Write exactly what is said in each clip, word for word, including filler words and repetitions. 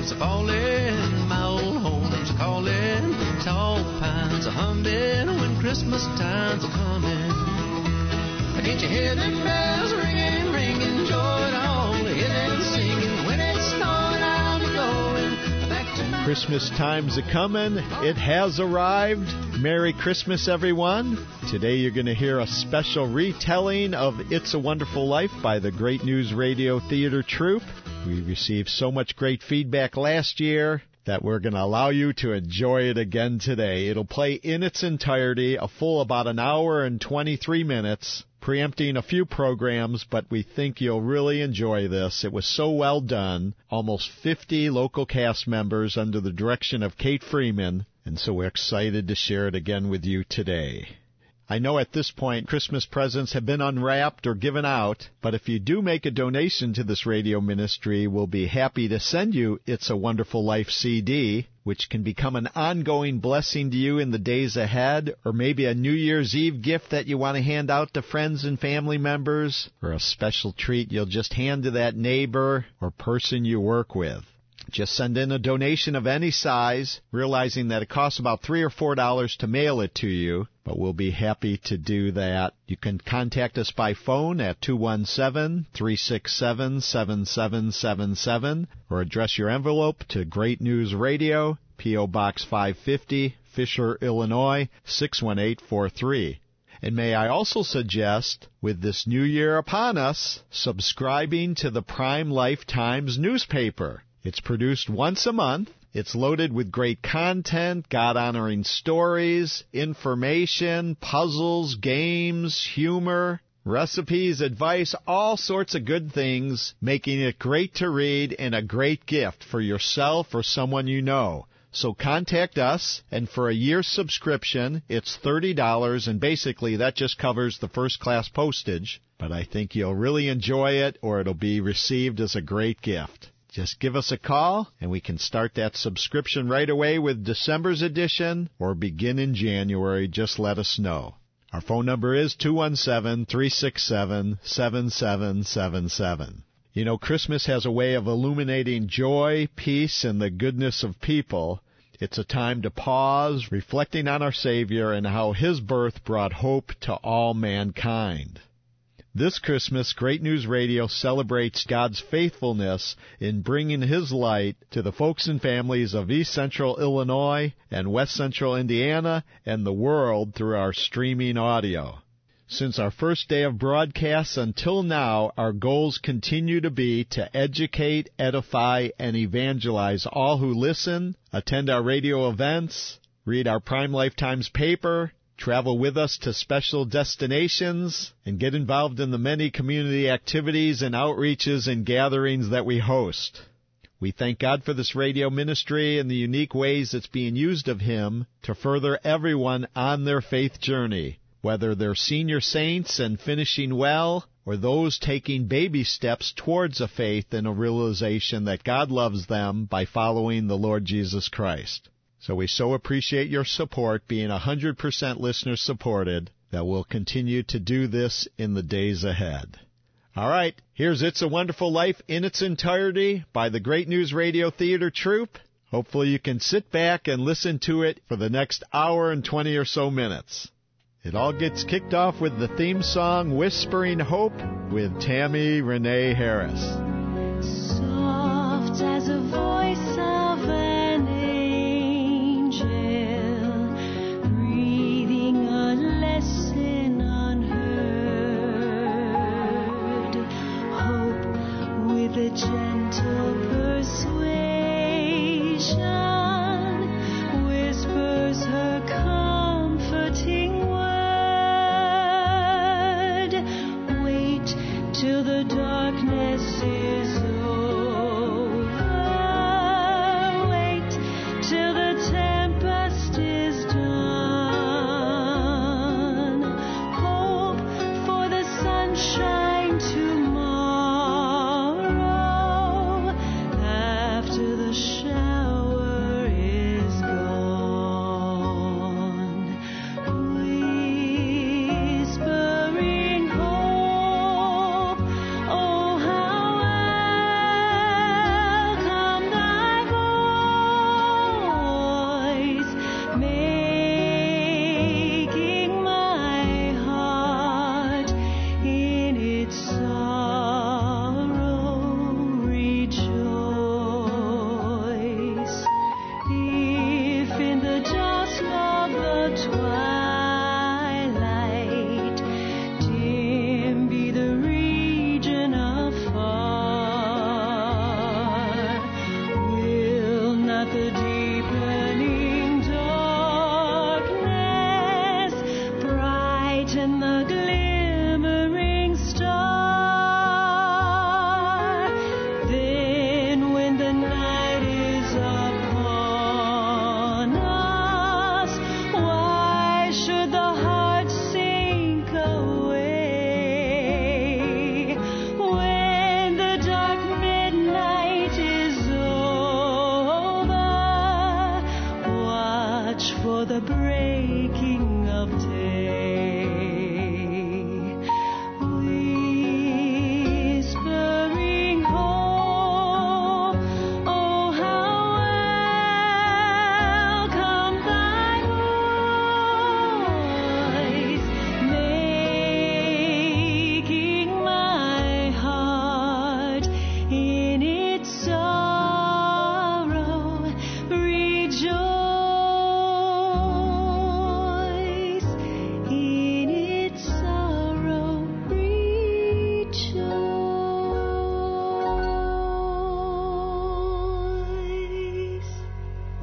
leaves are falling, my old home's calling, tall pines are humming when Christmas time's coming. Can't you hear them bells ringing, ringing, joy to all, hear them singing when it's snowing, I'll be going back to my... Christmas time's a-comin', it has arrived. Merry Christmas, everyone. Today you're going to hear a special retelling of It's a Wonderful Life by the Great News Radio Theater Troupe. We received so much great feedback last year that we're going to allow you to enjoy it again today. It'll play in its entirety, a full about an hour and twenty-three minutes, preempting a few programs, but we think you'll really enjoy this. It was so well done. Almost fifty local cast members under the direction of Kate Freeman, and so we're excited to share it again with you today. I know at this point Christmas presents have been unwrapped or given out, but if you do make a donation to this radio ministry, we'll be happy to send you It's a Wonderful Life C D, which can become an ongoing blessing to you in the days ahead, or maybe a New Year's Eve gift that you want to hand out to friends and family members, or a special treat you'll just hand to that neighbor or person you work with. Just send in a donation of any size, realizing that it costs about three or four dollars to mail it to you, but we'll be happy to do that. You can contact us by phone at two one seven, three six seven, seven seven seven seven, or address your envelope to Great News Radio, P O. Box five fifty, Fisher, Illinois, six one eight four three. And may I also suggest, with this new year upon us, subscribing to the Prime Life Times newspaper. It's produced once a month. It's loaded with great content, God-honoring stories, information, puzzles, games, humor, recipes, advice, all sorts of good things, making it great to read and a great gift for yourself or someone you know. So contact us, and for a year's subscription, it's thirty dollars, and basically that just covers the first-class postage. But I think you'll really enjoy it, or it'll be received as a great gift. Just give us a call, and we can start that subscription right away with December's edition, or begin in January. Just let us know. Our phone number is two one seven, three six seven, seven seven seven seven. You know, Christmas has a way of illuminating joy, peace, and the goodness of people. It's a time to pause, reflecting on our Savior and how His birth brought hope to all mankind. This Christmas, Great News Radio celebrates God's faithfulness in bringing His light to the folks and families of East Central Illinois and West Central Indiana and the world through our streaming audio. Since our first day of broadcasts until now, our goals continue to be to educate, edify, and evangelize all who listen, attend our radio events, read our Prime Life Times paper, travel with us to special destinations, and get involved in the many community activities and outreaches and gatherings that we host. We thank God for this radio ministry and the unique ways it's being used of Him to further everyone on their faith journey, whether they're senior saints and finishing well, or those taking baby steps towards a faith and a realization that God loves them by following the Lord Jesus Christ. So we so appreciate your support, being one hundred percent listener-supported, that we'll continue to do this in the days ahead. All right, here's It's a Wonderful Life in its entirety by the Great News Radio Theater Troupe. Hopefully you can sit back and listen to it for the next hour and twenty or so minutes. It all gets kicked off with the theme song, Whispering Hope, with Tammy Renee Harris. Soft as a voice of an angel, breathing a lesson unheard, hope with a gentle persuasion, whispers her comforting word. Wait till the darkness is over. Wait till the tempest is done. Hope for the sunshine tomorrow after the shower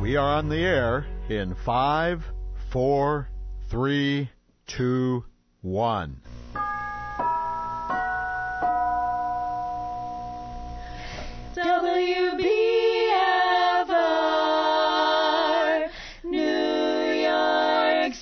We are on the air in five, four, three, two, one. W B F R, New York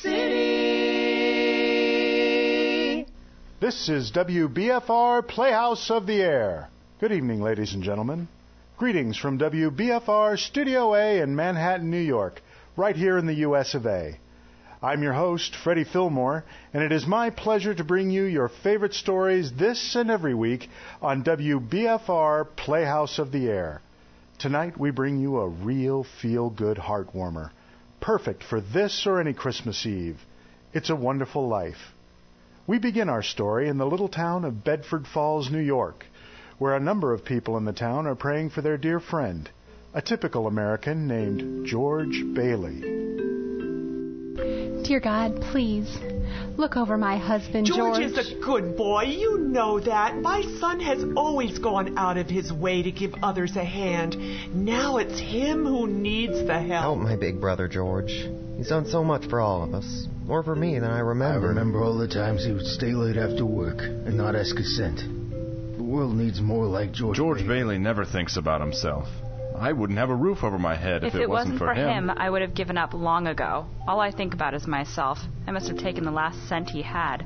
City. This is W B F R Playhouse of the Air. Good evening, ladies and gentlemen. Greetings from W B F R Studio A in Manhattan, New York, right here in the U S of A. I'm your host, Freddie Fillmore, and it is my pleasure to bring you your favorite stories this and every week on W B F R Playhouse of the Air. Tonight we bring you a real feel-good heartwarmer, perfect for this or any Christmas Eve. It's a Wonderful Life. We begin our story in the little town of Bedford Falls, New York, where a number of people in the town are praying for their dear friend, a typical American named George Bailey. Dear God, please, look over my husband, George. George is a good boy. You know that. My son has always gone out of his way to give others a hand. Now it's him who needs the help. Help my big brother, George. He's done so much for all of us. More for me than I remember. I remember all the times he would stay late after work and not ask consent. The world needs more like George George Bailey. Bailey never thinks about himself. I wouldn't have a roof over my head if, if it, it wasn't, wasn't for him. him, I would have given up long ago. All I think about is myself. I must have taken the last cent he had.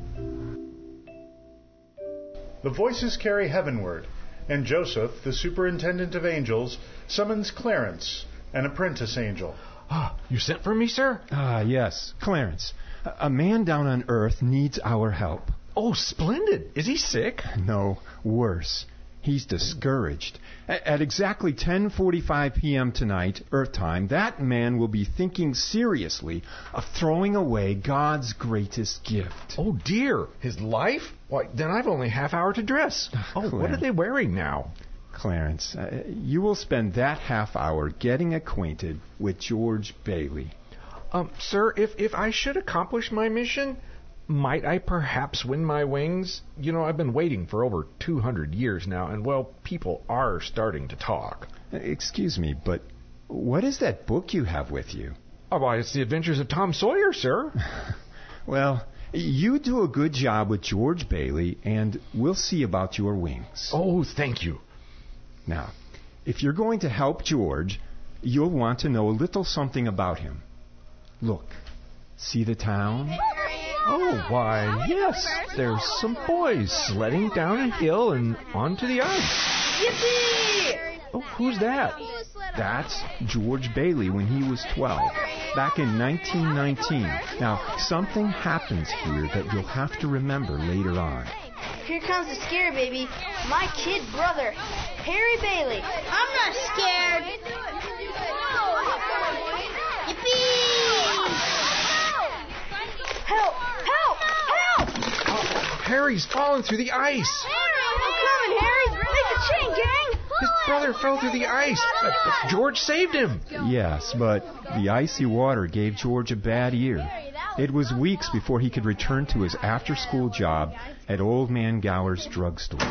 The voices carry heavenward, and Joseph, the superintendent of angels, summons Clarence, an apprentice angel. Ah, you sent for me, sir? Ah, yes, Clarence. A man down on Earth needs our help. Oh, splendid. Is he sick? No, worse. He's discouraged. At exactly ten forty-five p.m. tonight, Earth time, that man will be thinking seriously of throwing away God's greatest gift. Oh, dear. His life? Why, then I've only half hour to dress. Oh, Clarence. What are they wearing now? Clarence, uh, you will spend that half hour getting acquainted with George Bailey. Um, sir, if, if I should accomplish my mission, might I perhaps win my wings? You know, I've been waiting for over two hundred years now, and, well, people are starting to talk. Excuse me, but what is that book you have with you? Oh, why, it's The Adventures of Tom Sawyer, sir. Well, you do a good job with George Bailey, and we'll see about your wings. Oh, thank you. Now, if you're going to help George, you'll want to know a little something about him. Look, see the town? Oh, why, yes, there's some boys sledding down a hill and onto the ice. Yippee! Oh, who's that? That's George Bailey when he was twelve, back in nineteen nineteen. Now, something happens here that you'll have to remember later on. Here comes the scary baby, my kid brother, Harry Bailey. I'm not scared. Yippee! Help! Help! Help! Oh, Harry's falling through the ice. I'm coming, Harry. Make the chain, gang. His brother fell through the ice, but, but George saved him. Yes, but the icy water gave George a bad ear. It was weeks before he could return to his after-school job at Old Man Gower's drugstore.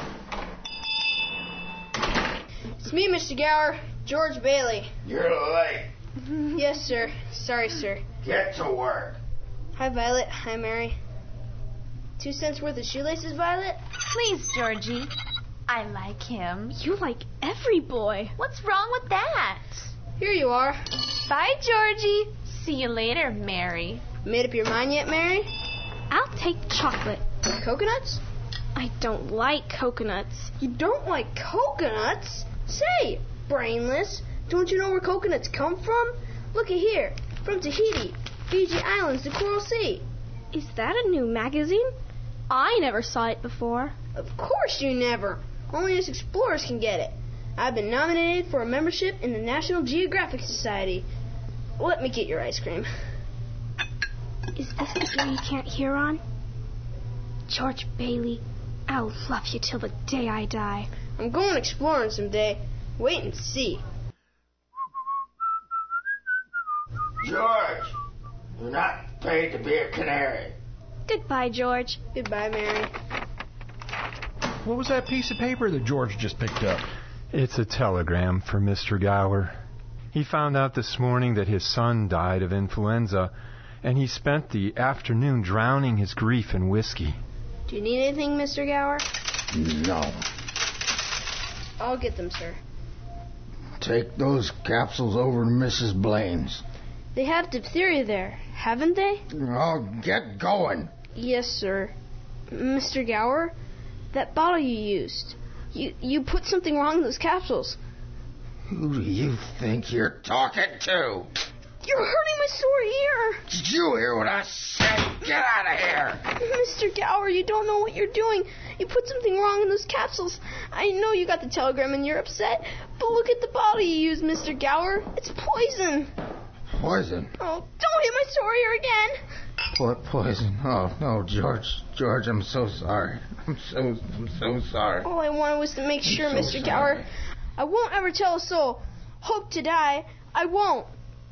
It's me, Mister Gower, George Bailey. You're late. Yes, sir. Sorry, sir. Get to work. Hi, Violet. Hi, Mary. Two cents worth of shoelaces, Violet? Please, Georgie. I like him. You like every boy. What's wrong with that? Here you are. Bye, Georgie. See you later, Mary. Made up your mind yet, Mary? I'll take chocolate. Coconuts? I don't like coconuts. You don't like coconuts? Say, brainless, don't you know where coconuts come from? Look at here, from Tahiti, Fiji Islands, the Coral Sea. Is that a new magazine? I never saw it before. Of course you never. Only us explorers can get it. I've been nominated for a membership in the National Geographic Society. Let me get your ice cream. Is this the ear you can't hear on? George Bailey, I'll love you till the day I die. I'm going exploring someday. Wait and see. George, you're not paid to be a canary. Goodbye, George. Goodbye, Mary. What was that piece of paper that George just picked up? It's a telegram for Mister Gower. He found out this morning that his son died of influenza, and he spent the afternoon drowning his grief in whiskey. Do you need anything, Mister Gower? No. I'll get them, sir. Take those capsules over to Missus Blaine's. They have diphtheria there, haven't they? Oh, get going. Yes, sir. Mister Gower, that bottle you used, you, you put something wrong in those capsules. Who do you think you're talking to? You're hurting my sore ear. Did you hear what I said? Get out of here. Mister Gower, you don't know what you're doing. You put something wrong in those capsules. I know you got the telegram and you're upset, but look at the bottle you used, Mister Gower. It's poison. Poison? Oh, don't hit my sore ear again. What poison? Oh, no, George. George, I'm so sorry. I'm so, I'm so sorry. All I wanted was to make sure, so Mister sorry. Gower. I won't ever tell a soul. Hope to die. I won't.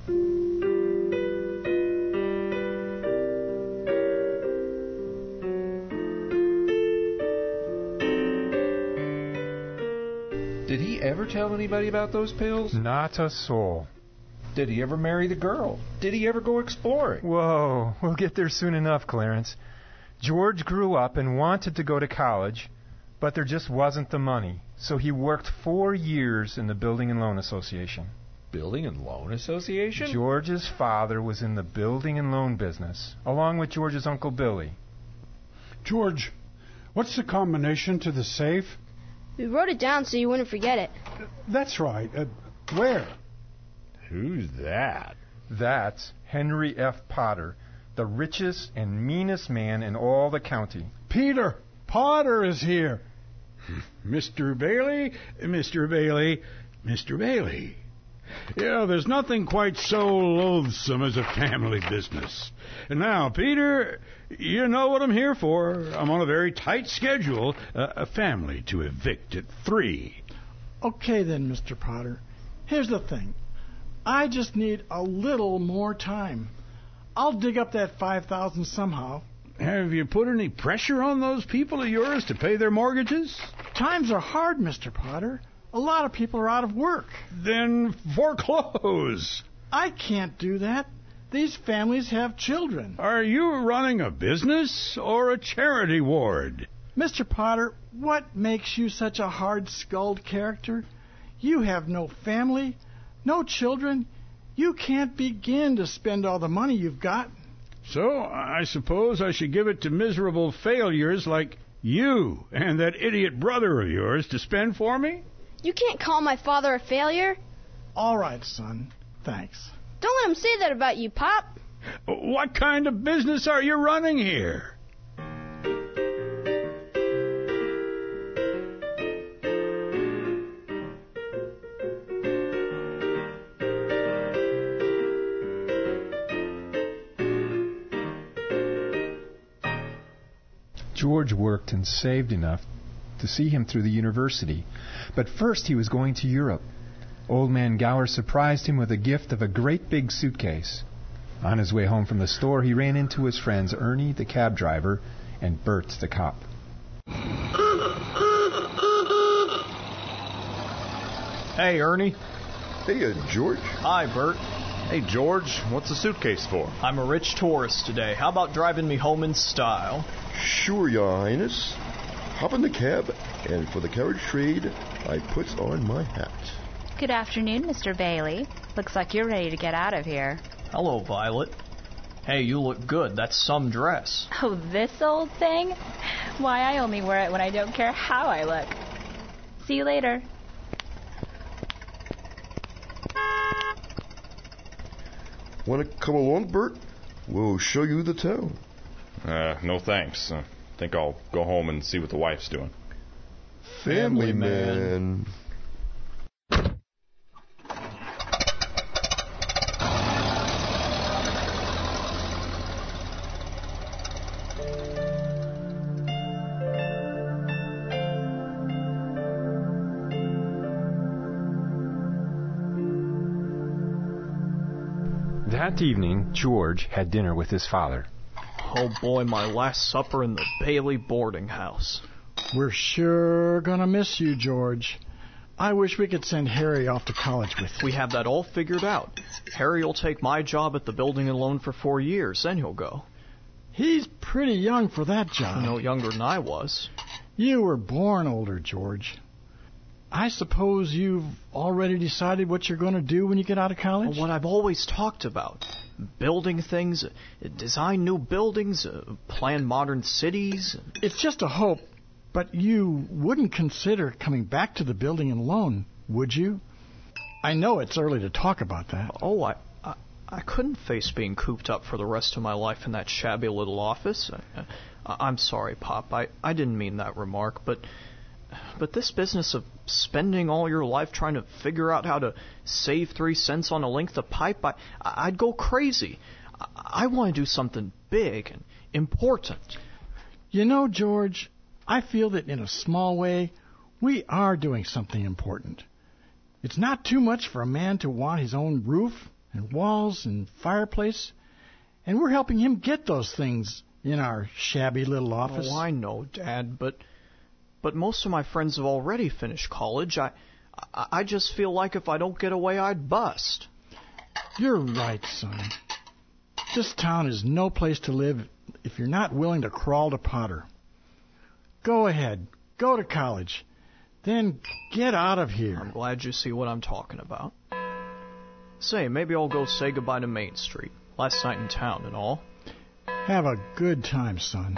Did he ever tell anybody about those pills? Not a soul. Did he ever marry the girl? Did he ever go exploring? Whoa, we'll get there soon enough, Clarence. George grew up and wanted to go to college, but there just wasn't the money. So he worked four years in the Building and Loan Association. Building and Loan Association? George's father was in the building and loan business, along with George's Uncle Billy. George, what's the combination to the safe? We wrote it down so you wouldn't forget it. Uh, that's right. Uh, where? Who's that? That's Henry F. Potter, the richest and meanest man in all the county. Peter Potter is here. Mister Bailey, Mister Bailey, Mister Bailey. Yeah, there's nothing quite so loathsome as a family business. And now, Peter, you know what I'm here for. I'm on a very tight schedule, uh, a family to evict at three. Okay then, Mister Potter. Here's the thing. I just need a little more time. I'll dig up that five thousand somehow. Have you put any pressure on those people of yours to pay their mortgages? Times are hard, Mister Potter. A lot of people are out of work. Then foreclose. I can't do that. These families have children. Are you running a business or a charity ward? Mister Potter, what makes you such a hard-skulled character? You have no family, no children. You can't begin to spend all the money you've got. So I suppose I should give it to miserable failures like you and that idiot brother of yours to spend for me? You can't call my father a failure. All right, son. Thanks. Don't let him say that about you, Pop. What kind of business are you running here? George worked and saved enough to see him through the university. But first he was going to Europe. Old Man Gower surprised him with a gift of a great big suitcase. On his way home from the store, he ran into his friends Ernie, the cab driver, and Bert, the cop. Hey, Ernie. Hey, uh, George. Hi, Bert. Hey, George. What's the suitcase for? I'm a rich tourist today. How about driving me home in style? Sure, Your Highness. Hop in the cab, and for the carriage trade, I puts on my hat. Good afternoon, Mister Bailey. Looks like you're ready to get out of here. Hello, Violet. Hey, you look good. That's some dress. Oh, this old thing? Why, I only wear it when I don't care how I look. See you later. Want to come along, Bert? We'll show you the town. Uh, no thanks. I think I'll go home and see what the wife's doing. Family man. That evening, George had dinner with his father. Oh boy, my last supper in the Bailey boarding house. We're sure gonna miss you, George. I wish we could send Harry off to college with you. We have that all figured out. Harry will take my job at the building and loan for four years, then he'll go. He's pretty young for that job. No younger than I was. You were born older, George. I suppose you've already decided what you're going to do when you get out of college? Well, what I've always talked about. Building things, design new buildings, plan modern cities. It's just a hope, but you wouldn't consider coming back to the building and loan, would you? I know it's early to talk about that. Oh, I, I, I couldn't face being cooped up for the rest of my life in that shabby little office. I, I, I'm sorry, Pop. I, I didn't mean that remark, but... But this business of spending all your life trying to figure out how to save three cents on a length of pipe, I, I'd go crazy. I, I want to do something big and important. You know, George, I feel that in a small way, we are doing something important. It's not too much for a man to want his own roof and walls and fireplace, and we're helping him get those things in our shabby little office. Oh, I know, Dad, but... But most of my friends have already finished college. I, I, I just feel like if I don't get away, I'd bust. You're right, son. This town is no place to live if you're not willing to crawl to Potter. Go ahead. Go to college. Then get out of here. I'm glad you see what I'm talking about. Say, maybe I'll go say goodbye to Main Street. Last night in town and all. Have a good time, son.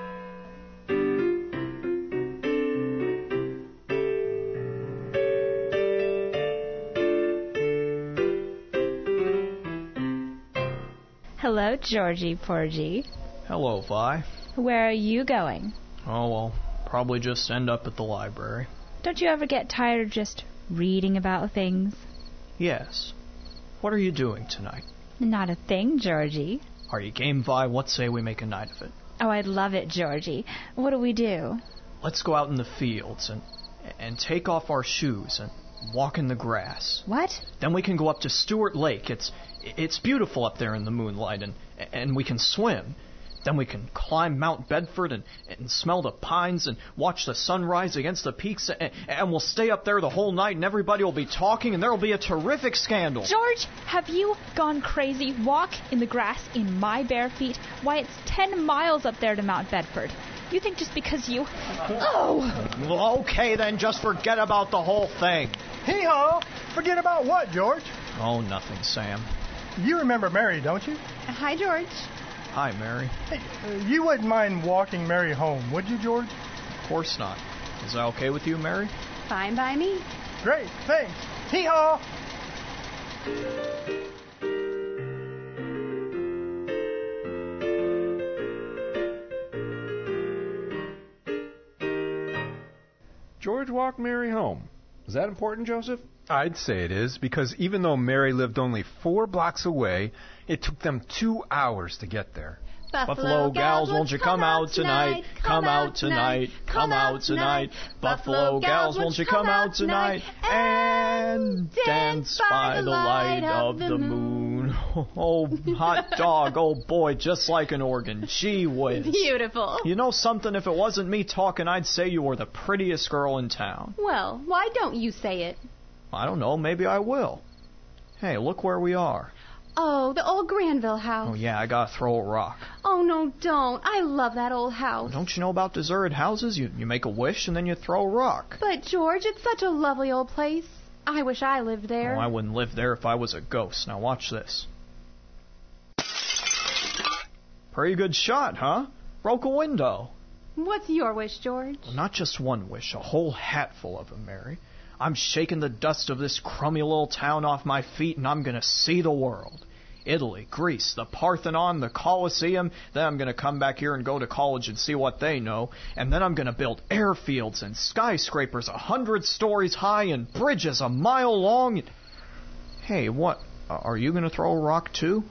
Hello, Georgie Porgy. Hello, Vi. Where are you going? Oh, well, probably just end up at the library. Don't you ever get tired of just reading about things? Yes. What are you doing tonight? Not a thing, Georgie. Are you game, Vi? What say we make a night of it? Oh, I'd love it, Georgie. What do we do? Let's go out in the fields and and take off our shoes and walk in the grass. What? Then we can go up to Stewart Lake. It's it's beautiful up there in the moonlight, and and we can swim. Then we can climb Mount Bedford and, and smell the pines and watch the sunrise against the peaks, and, and we'll stay up there the whole night, and everybody will be talking, and there will be a terrific scandal. George, have you gone crazy? Walk in the grass in my bare feet? Why, it's ten miles up there to Mount Bedford. You think just because you... Oh! Well, okay, then just forget about the whole thing. Hee-haw! Forget about what, George? Oh, nothing, Sam. You remember Mary, don't you? Hi, George. Hi, Mary. Hey, uh, you wouldn't mind walking Mary home, would you, George? Of course not. Is that okay with you, Mary? Fine by me. Great, thanks. Hee-haw! George walked Mary home. Is that important, Joseph? I'd say it is, because even though Mary lived only four blocks away, it took them two hours to get there. Buffalo, Buffalo gals, won't you come out tonight? Come out tonight, come out tonight. Buffalo gals, won't you come out tonight and dance by the light of the moon? Oh, hot dog, oh boy, just like an organ. Gee whiz. Beautiful. You know something, if it wasn't me talking, I'd say you were the prettiest girl in town. Well, why don't you say it? I don't know, maybe I will. Hey, look where we are. Oh, the old Granville house. Oh, yeah, I gotta throw a rock. Oh, no, don't. I love that old house. Don't you know about deserted houses? You, you make a wish and then you throw a rock. But, George, it's such a lovely old place. I wish I lived there. Oh, I wouldn't live there if I was a ghost. Now watch this. Pretty good shot, huh? Broke a window. What's your wish, George? Well, not just one wish, a whole hatful of them, Mary. I'm shaking the dust of this crummy little town off my feet, and I'm going to see the world. Italy, Greece, the Parthenon, the Colosseum. Then I'm going to come back here and go to college and see what they know. And then I'm going to build airfields and skyscrapers a hundred stories high and bridges a mile long. Hey, what? Are you going to throw a rock too?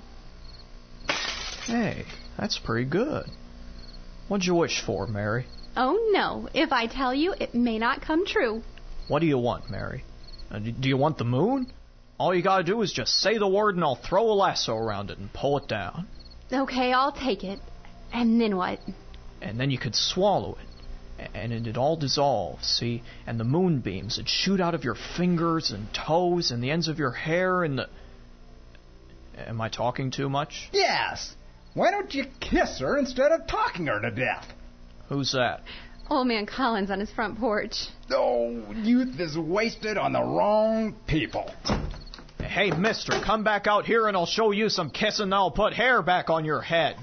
Hey, that's pretty good. What'd you wish for, Mary? Oh, no. If I tell you, it may not come true. What do you want, Mary? Uh, do you want the moon? All you gotta do is just say the word and I'll throw a lasso around it and pull it down. Okay, I'll take it. And then what? And then you could swallow it. and it'd all dissolve, see? And the moonbeams would shoot out of your fingers and toes and the ends of your hair and the... Am I talking too much? Yes! Why don't you kiss her instead of talking her to death? Who's that? Old man Collins on his front porch. Oh, youth is wasted on the wrong people. Hey, mister, come back out here and I'll show you some kissing that'll put hair back on your head.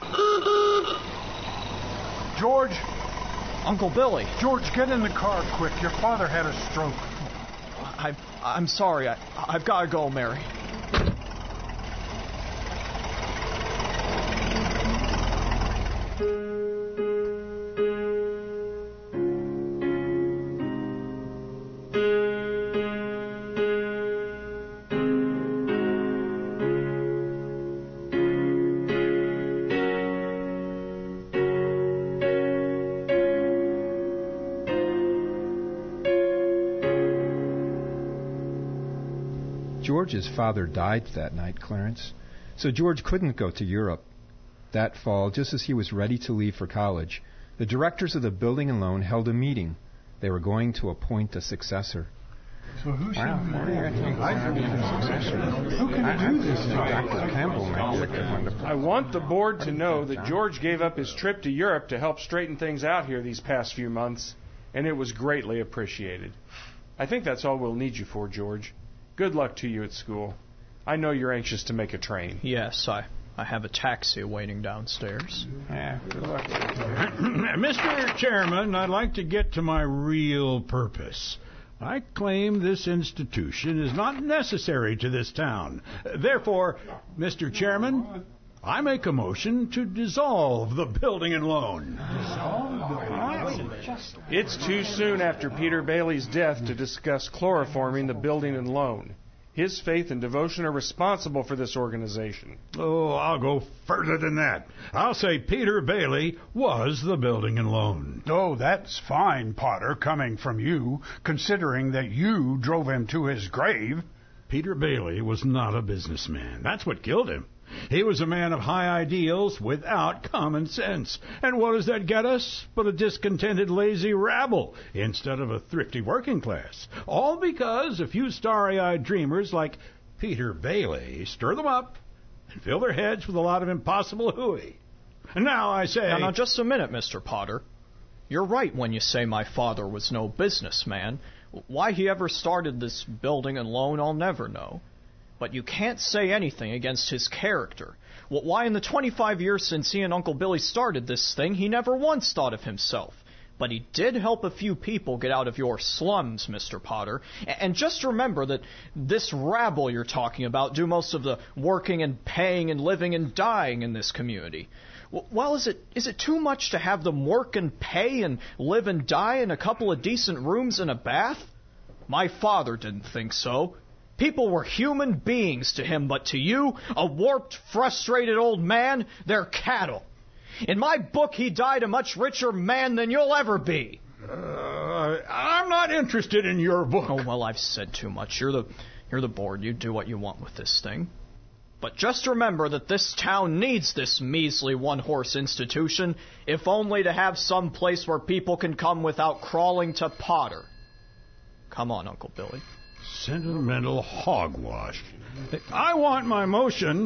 George! Uncle Billy. George, get in the car quick. Your father had a stroke. I, I'm sorry. I, I've got to go, Mary. George's father died that night, Clarence, so George couldn't go to Europe. That fall, just as he was ready to leave for college, the directors of the building and loan held a meeting. They were going to appoint a successor. So who should wow. Who can do this? Doctor Campbell I want the board to know that George gave up his trip to Europe to help straighten things out here these past few months, and it was greatly appreciated. I think that's all we'll need you for, George. Good luck to you at school. I know you're anxious to make a train. Yes, I, I have a taxi waiting downstairs. Yeah, good luck. Mister Chairman, I'd like to get to my real purpose. I claim this institution is not necessary to this town. Therefore, Mister Chairman, I make a motion to dissolve the building and loan. It's too soon after Peter Bailey's death to discuss chloroforming the building and loan. His faith and devotion are responsible for this organization. Oh, I'll go further than that. I'll say Peter Bailey was the building and loan. Oh, that's fine, Potter, coming from you, considering that you drove him to his grave. Peter Bailey was not a businessman. That's what killed him. He was a man of high ideals without common sense. And what does that get us but a discontented, lazy rabble instead of a thrifty working class? All because a few starry-eyed dreamers like Peter Bailey stir them up and fill their heads with a lot of impossible hooey. And now I say... Now, now, just a minute, Mister Potter. You're right when you say my father was no businessman. Why he ever started this building and loan, I'll never know. But you can't say anything against his character. Well, why in the twenty-five years since he and Uncle Billy started this thing, he never once thought of himself. But he did help a few people get out of your slums, Mister Potter. And just remember that this rabble you're talking about do most of the working and paying and living and dying in this community. Well, is it is it too much to have them work and pay and live and die in a couple of decent rooms and a bath? My father didn't think so. People were human beings to him, but to you, a warped, frustrated old man, they're cattle. In my book, he died a much richer man than you'll ever be. Uh, I'm not interested in your book. Oh, well, I've said too much. You're the, you're the board. You do what you want with this thing. But just remember that this town needs this measly one-horse institution, if only to have some place where people can come without crawling to Potter. Come on, Uncle Billy. Sentimental hogwash. I want my motion.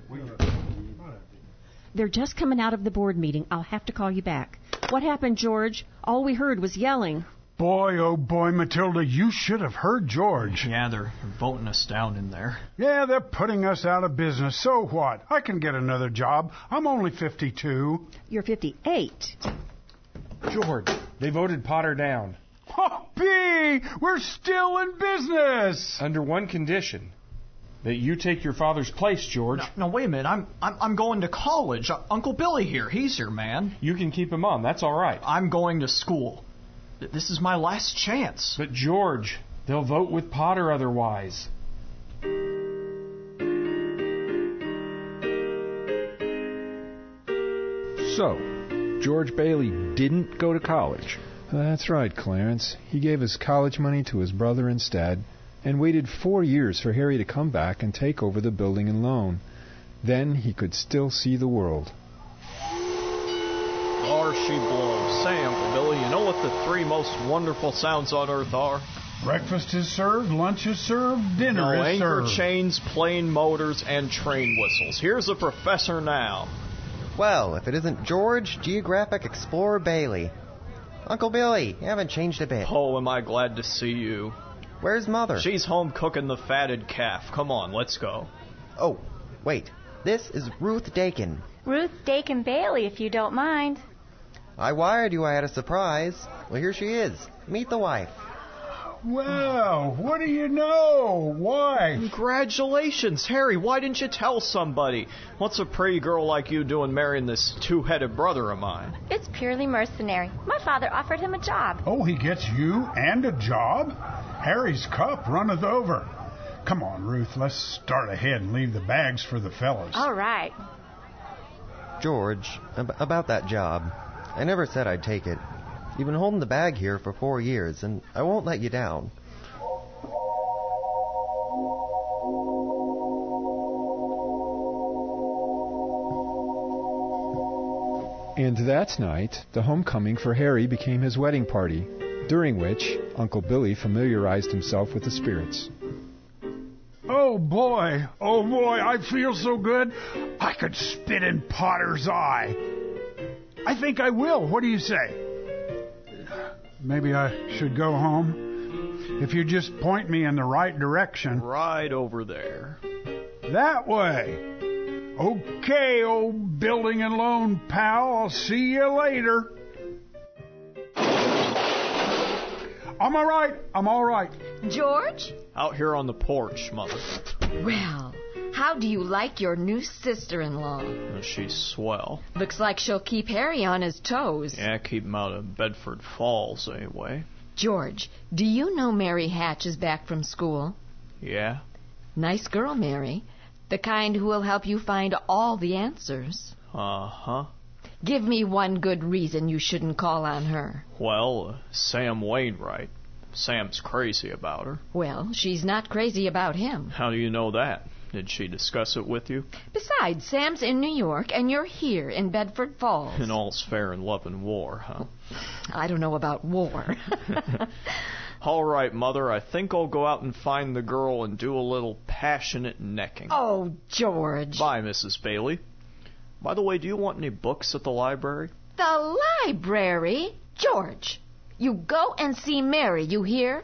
They're just coming out of the board meeting. I'll have to call you back. What happened, George? All we heard was yelling. Boy, oh boy, Matilda, you should have heard George. Yeah, they're voting us down in there. Yeah, they're putting us out of business. So what? I can get another job. I'm only fifty-two. You're fifty-eight. George, they voted Potter down. Oh, B! We're still in business! Under one condition. That you take your father's place, George. No, no wait a minute. I'm, I'm I'm going to college. Uh, Uncle Billy here. He's your man. You can keep him on. That's all right. I'm going to school. This is my last chance. But, George, they'll vote with Potter otherwise. So, George Bailey didn't go to college. That's right, Clarence. He gave his college money to his brother instead and waited four years for Harry to come back and take over the building and loan. Then he could still see the world. There she blows. Say, Uncle Billy, you know what the three most wonderful sounds on earth are? Breakfast is served, lunch is served, dinner no, is anchor served. chains, plane motors, and train whistles. Here's the professor now. Well, if it isn't George Geographic Explorer Bailey. Uncle Billy, you haven't changed a bit. Oh, am I glad to see you. Where's Mother? She's home cooking the fatted calf. Come on, let's go. Oh, wait. This is Ruth Dakin. Ruth Dakin Bailey, if you don't mind. I wired you I had a surprise. Well, here she is. Meet the wife. Well, what do you know? Why? Congratulations, Harry. Why didn't you tell somebody? What's a pretty girl like you doing marrying this two-headed brother of mine? It's purely mercenary. My father offered him a job. Oh, he gets you and a job? Harry's cup runneth over. Come on, Ruth, let's start ahead and leave the bags for the fellas. All right. George, ab- about that job. I never said I'd take it. You've been holding the bag here for four years, and I won't let you down. And that night, the homecoming for Harry became his wedding party, during which Uncle Billy familiarized himself with the spirits. Oh, boy. Oh, boy, I feel so good. I could spit in Potter's eye. I think I will. What do you say? Maybe I should go home. If you just point me in the right direction. Right over there. That way. Okay, old building and loan pal. I'll see you later. I'm all right. I'm all right. George? Out here on the porch, Mother. Well, how do you like your new sister-in-law? She's swell. Looks like she'll keep Harry on his toes. Yeah, keep him out of Bedford Falls, anyway. George, do you know Mary Hatch is back from school? Yeah? Nice girl, Mary. The kind who will help you find all the answers. Uh-huh. Give me one good reason you shouldn't call on her. Well, uh, Sam Wainwright. Sam's crazy about her. Well, she's not crazy about him. How do you know that? Did she discuss it with you? Besides, Sam's in New York, and you're here in Bedford Falls. And all's fair in love and war, huh? I don't know about war. All right, Mother, I think I'll go out and find the girl and do a little passionate necking. Oh, George. Bye, Missus Bailey. By the way, do you want any books at the library? The library? George, you go and see Mary, you hear?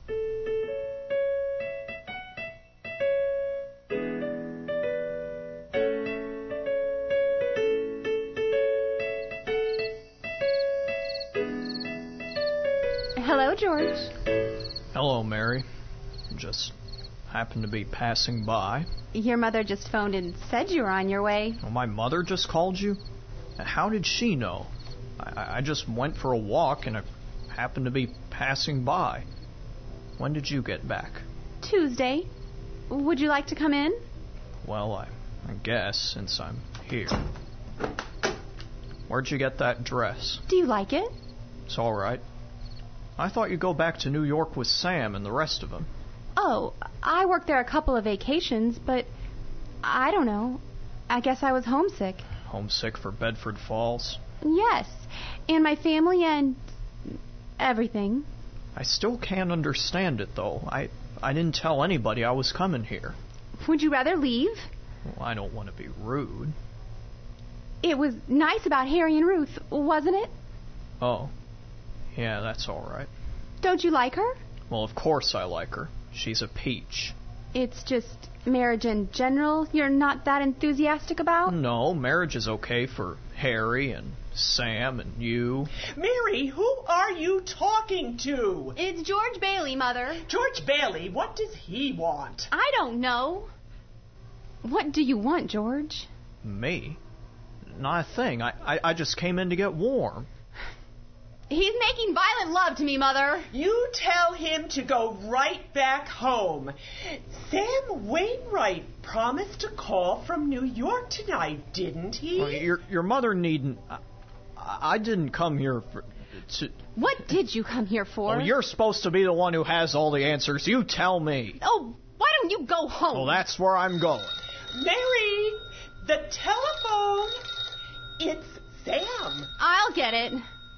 Hello, George. Hello, Mary. Just happened to be passing by. Your mother just phoned and said you were on your way. Well, my mother just called you? How did she know? I, I just went for a walk and I happened to be passing by. When did you get back? Tuesday. Would you like to come in? Well, I, I guess, since I'm here. Where'd you get that dress? Do you like it? It's all right. I thought you'd go back to New York with Sam and the rest of them. Oh, I worked there a couple of vacations, but I don't know. I guess I was homesick. Homesick for Bedford Falls? Yes, and my family and everything. I still can't understand it, though. I, I didn't tell anybody I was coming here. Would you rather leave? Well, I don't want to be rude. It was nice about Harry and Ruth, wasn't it? Oh. Yeah, that's all right. Don't you like her? Well, of course I like her. She's a peach. It's just marriage in general you're not that enthusiastic about? No, marriage is okay for Harry and Sam and you. Mary, who are you talking to? It's George Bailey, Mother. George Bailey? What does he want? I don't know. What do you want, George? Me? Not a thing. I, I, I just came in to get warm. He's making violent love to me, Mother. You tell him to go right back home. Sam Wainwright promised to call from New York tonight, didn't he? Well, your your mother needn't. I, I didn't come here for. To, what did you come here for? Oh, you're supposed to be the one who has all the answers. You tell me. Oh, why don't you go home? Well, that's where I'm going. Mary, the telephone. It's Sam. I'll get it.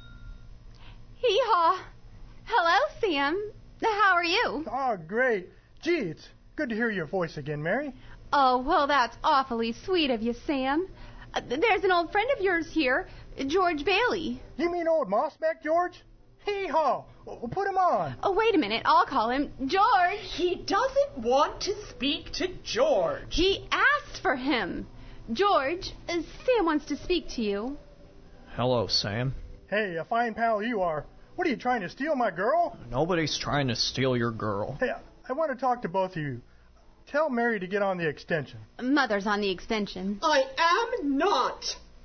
Hee-haw. Hello, Sam. How are you? Oh, great. Gee, it's good to hear your voice again, Mary. Oh, well, that's awfully sweet of you, Sam. Uh, there's an old friend of yours here, George Bailey. You mean old Mossback George? Hee-haw. Well, put him on. Oh, wait a minute. I'll call him George. He doesn't want to speak to George. He asked for him. George, uh, Sam wants to speak to you. Hello, Sam. Hey, a fine pal you are. What are you trying to steal my girl? Nobody's trying to steal your girl. Hey, I want to talk to both of you. Tell Mary to get on the extension. Mother's on the extension. I am not.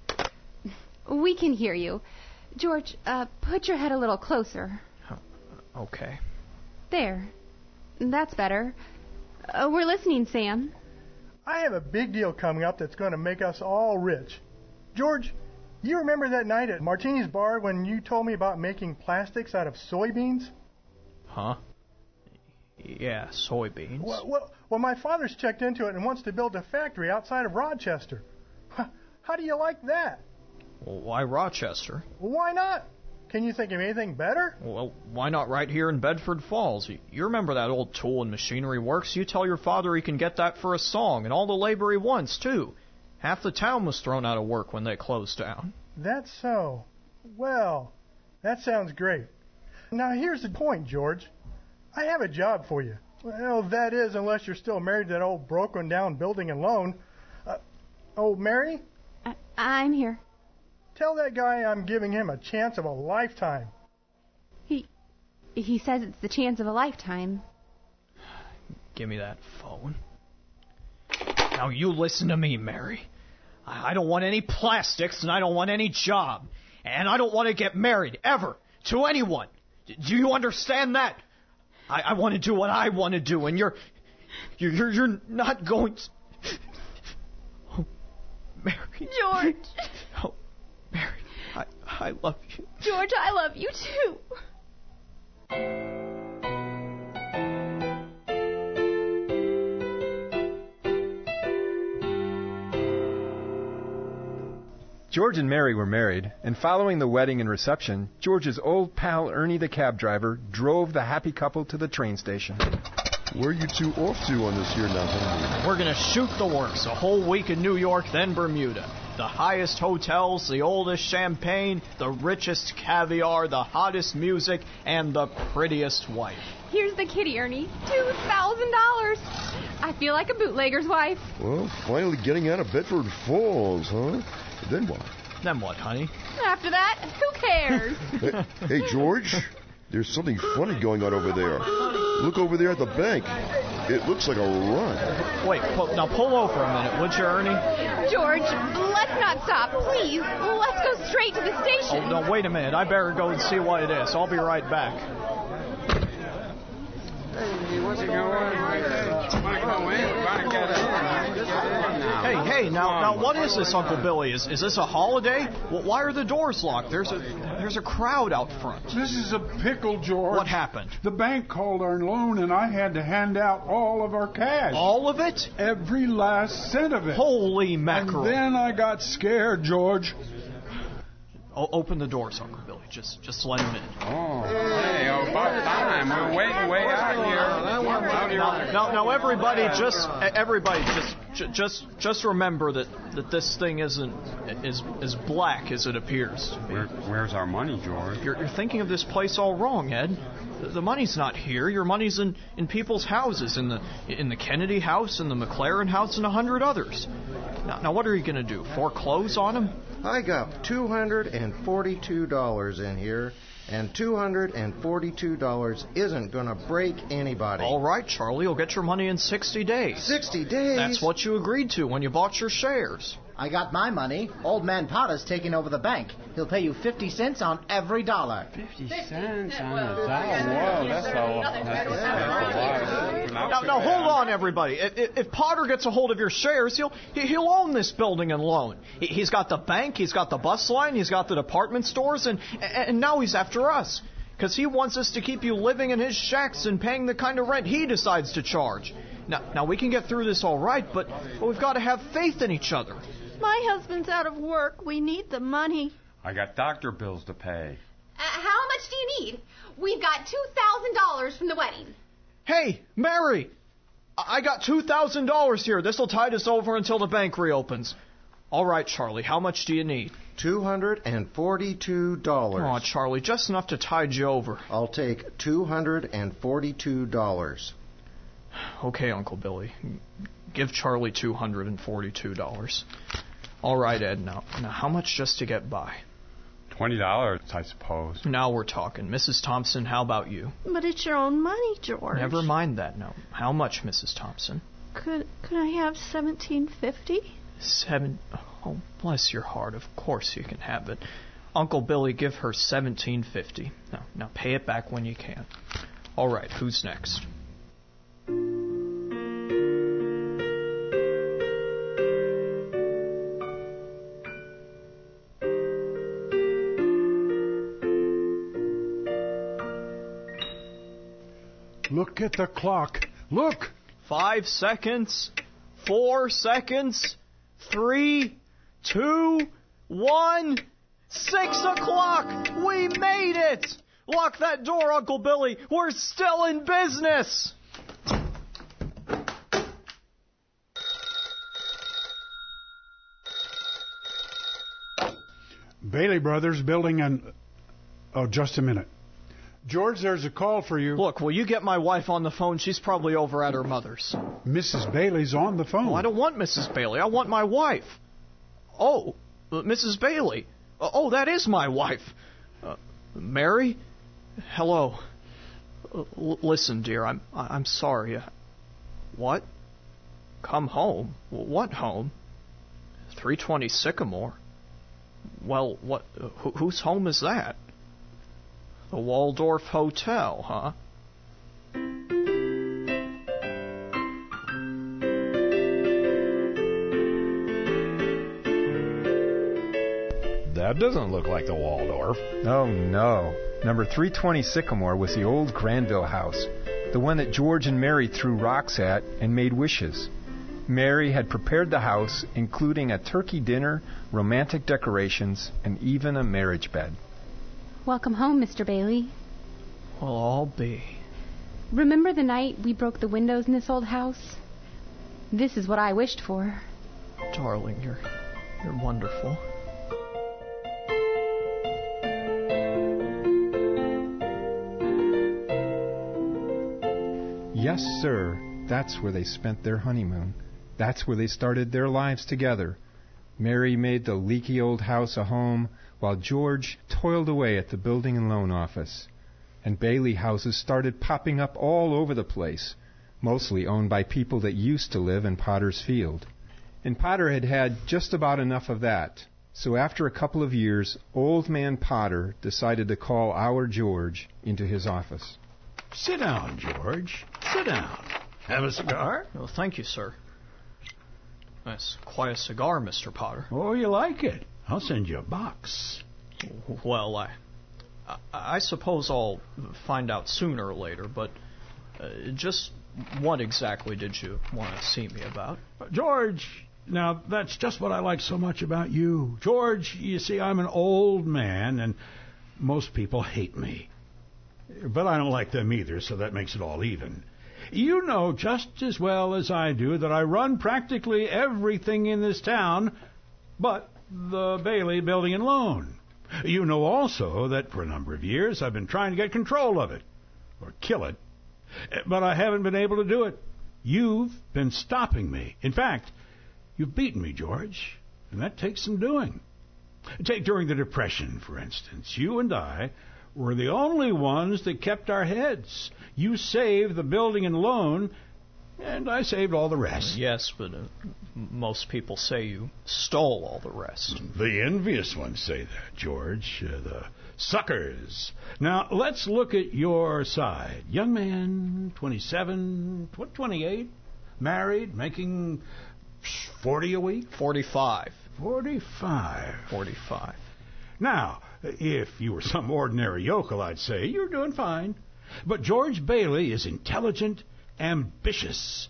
We can hear you. George, uh, put your head a little closer. Okay. There. That's better. Uh, we're listening, Sam. I have a big deal coming up that's going to make us all rich. George, you remember that night at Martini's bar when you told me about making plastics out of soybeans? Huh? Yeah, soybeans. Well, well, well, my father's checked into it and wants to build a factory outside of Rochester. How do you like that? Well, why Rochester? Well, why not? Can you think of anything better? Well, why not right here in Bedford Falls? You remember that old tool and machinery works? You tell your father he can get that for a song, and all the labor he wants, too. Half the town was thrown out of work when they closed down. That's so. Well, that sounds great. Now, here's the point, George. I have a job for you. Well, that is, unless you're still married to that old broken-down building and loan. Uh, oh, Mary? I- I'm here. Tell that guy I'm giving him a chance of a lifetime. He he says it's the chance of a lifetime. Give me that phone. Now you listen to me, Mary. I don't want any plastics, and I don't want any job. And I don't want to get married, ever, to anyone. Do you understand that? I, I want to do what I want to do, and you're... You're, you're, you're not going to... Oh, Mary. George. Oh, Mary, I, I love you. George, I love you too. George and Mary were married, and following the wedding and reception, George's old pal Ernie the cab driver drove the happy couple to the train station. Where are you two off to on this here now, honey? We're going to shoot the works. A whole week in New York, then Bermuda. The highest hotels, the oldest champagne, the richest caviar, the hottest music, and the prettiest wife. Here's the kitty, Ernie. Two thousand dollars. I feel like a bootlegger's wife. Well, finally getting out of Bedford Falls, huh? Then what? Then what, honey? After that, who cares? hey, hey, George, there's something funny going on over there. Look over there at the bank. It looks like a run. Wait, pull, now pull over a minute, would you, Ernie? George, let's not stop, please. Let's go straight to the station. Oh, no, wait a minute. I better go and see what it is. I'll be right back. Hey, what's it going on? Want to go in? Want to get in? Hey, hey, now, now, what is this, Uncle Billy? Is is this a holiday? Well, why are the doors locked? There's a there's a crowd out front. This is a pickle, George. What happened? The bank called our loan, and I had to hand out all of our cash. All of it? Every last cent of it. Holy mackerel! And then I got scared, George. Oh, open the doors, Uncle Billy. Just just let him in. Oh, hey, about time. We're waiting way out here. Now, now, now everybody, just everybody, just just just remember that, that this thing isn't as as black as it appears. Where, where's our money, George? You're, you're thinking of this place all wrong, Ed. The, the money's not here. Your money's in, in people's houses, in the in the Kennedy house, in the McLaren house, and a hundred others. Now, now what are you going to do? Foreclose on them? I got two hundred forty-two dollars in here, and two hundred forty-two dollars isn't going to break anybody. All right, Charlie, you'll get your money in sixty days. sixty days? That's what you agreed to when you bought your shares. I got my money. Old man Potter's taking over the bank. He'll pay you fifty cents on every dollar. fifty cents on a dollar? Whoa, that's a, that's a, that's a lot. Now, now, hold on, everybody. If, if Potter gets a hold of your shares, he'll he'll own this building and loan. He's got the bank, he's got the bus line, he's got the department stores, and and now he's after us. Because he wants us to keep you living in his shacks and paying the kind of rent he decides to charge. Now, now we can get through this all right, but, but we've got to have faith in each other. My husband's out of work. We need the money. I got doctor bills to pay. Uh, how much do you need? We've got two thousand dollars from the wedding. Hey, Mary! I got two thousand dollars here. This'll tide us over until the bank reopens. All right, Charlie, how much do you need? two hundred forty-two dollars. Oh, Charlie, just enough to tide you over. I'll take two hundred forty-two dollars. Okay, Uncle Billy. Give Charlie two hundred forty-two dollars. All right, Ed, now, now how much just to get by? twenty dollars, I suppose. Now we're talking. Missus Thompson, how about you? But it's your own money, George. Never mind that now. How much, Missus Thompson? Could could I have seventeen fifty? Seven... Oh, bless your heart. Of course you can have it. Uncle Billy, give her seventeen fifty. Now, now pay it back when you can. All right, who's next? Look at the clock. Look. Five seconds. Four seconds. Three. Two. One. Six o'clock. We made it. Lock that door, Uncle Billy. We're still in business. Bailey Brothers building an... Oh, just a minute. George, there's a call for you. Look, will you get my wife on the phone? She's probably over at her mother's. Missus Bailey's on the phone. Oh, I don't want Missus Bailey. I want my wife. Oh, uh, Missus Bailey. Uh, oh, that is my wife. Uh, Mary? Hello. Uh, l- listen, dear, I'm I'm sorry. Uh, what? Come home? What home? three twenty Sycamore. Well, what? Uh, wh- whose home is that? The Waldorf Hotel, huh? That doesn't look like the Waldorf. Oh, no. Number three twenty Sycamore was the old Granville house, the one that George and Mary threw rocks at and made wishes. Mary had prepared the house, including a turkey dinner, romantic decorations, and even a marriage bed. Welcome home, Mister Bailey. Well, I'll be. Remember the night we broke the windows in this old house? This is what I wished for. Darling, you're you're wonderful. Yes, sir. That's where they spent their honeymoon. That's where they started their lives together. Mary made the leaky old house a home, while George toiled away at the building and loan office. And Bailey houses started popping up all over the place, mostly owned by people that used to live in Potter's Field. And Potter had had just about enough of that. So after a couple of years, Old Man Potter decided to call our George into his office. Sit down, George. Sit down. Have a cigar? Oh, thank you, sir. That's quite a cigar, Mister Potter. Oh, you like it? I'll send you a box. Well, I, I suppose I'll find out sooner or later, but uh, just what exactly did you want to see me about? George, now that's just what I like so much about you. George, you see, I'm an old man, and most people hate me. But I don't like them either, so that makes it all even. You know just as well as I do that I run practically everything in this town but the Bailey Building and Loan. You know also that for a number of years I've been trying to get control of it, or kill it, but I haven't been able to do it. You've been stopping me. In fact, you've beaten me, George, and that takes some doing. Take during the Depression, for instance. You and I were the only ones that kept our heads. You saved the building and loan, and I saved all the rest. Yes, but uh, most people say you stole all the rest. The envious ones say that, George. Uh, the suckers. Now, let's look at your side. Young man, twenty-seven, twenty-eight, married, making forty a week? forty-five. forty-five. forty-five. Now, if you were some ordinary yokel, I'd say you're doing fine. But George Bailey is intelligent, ambitious.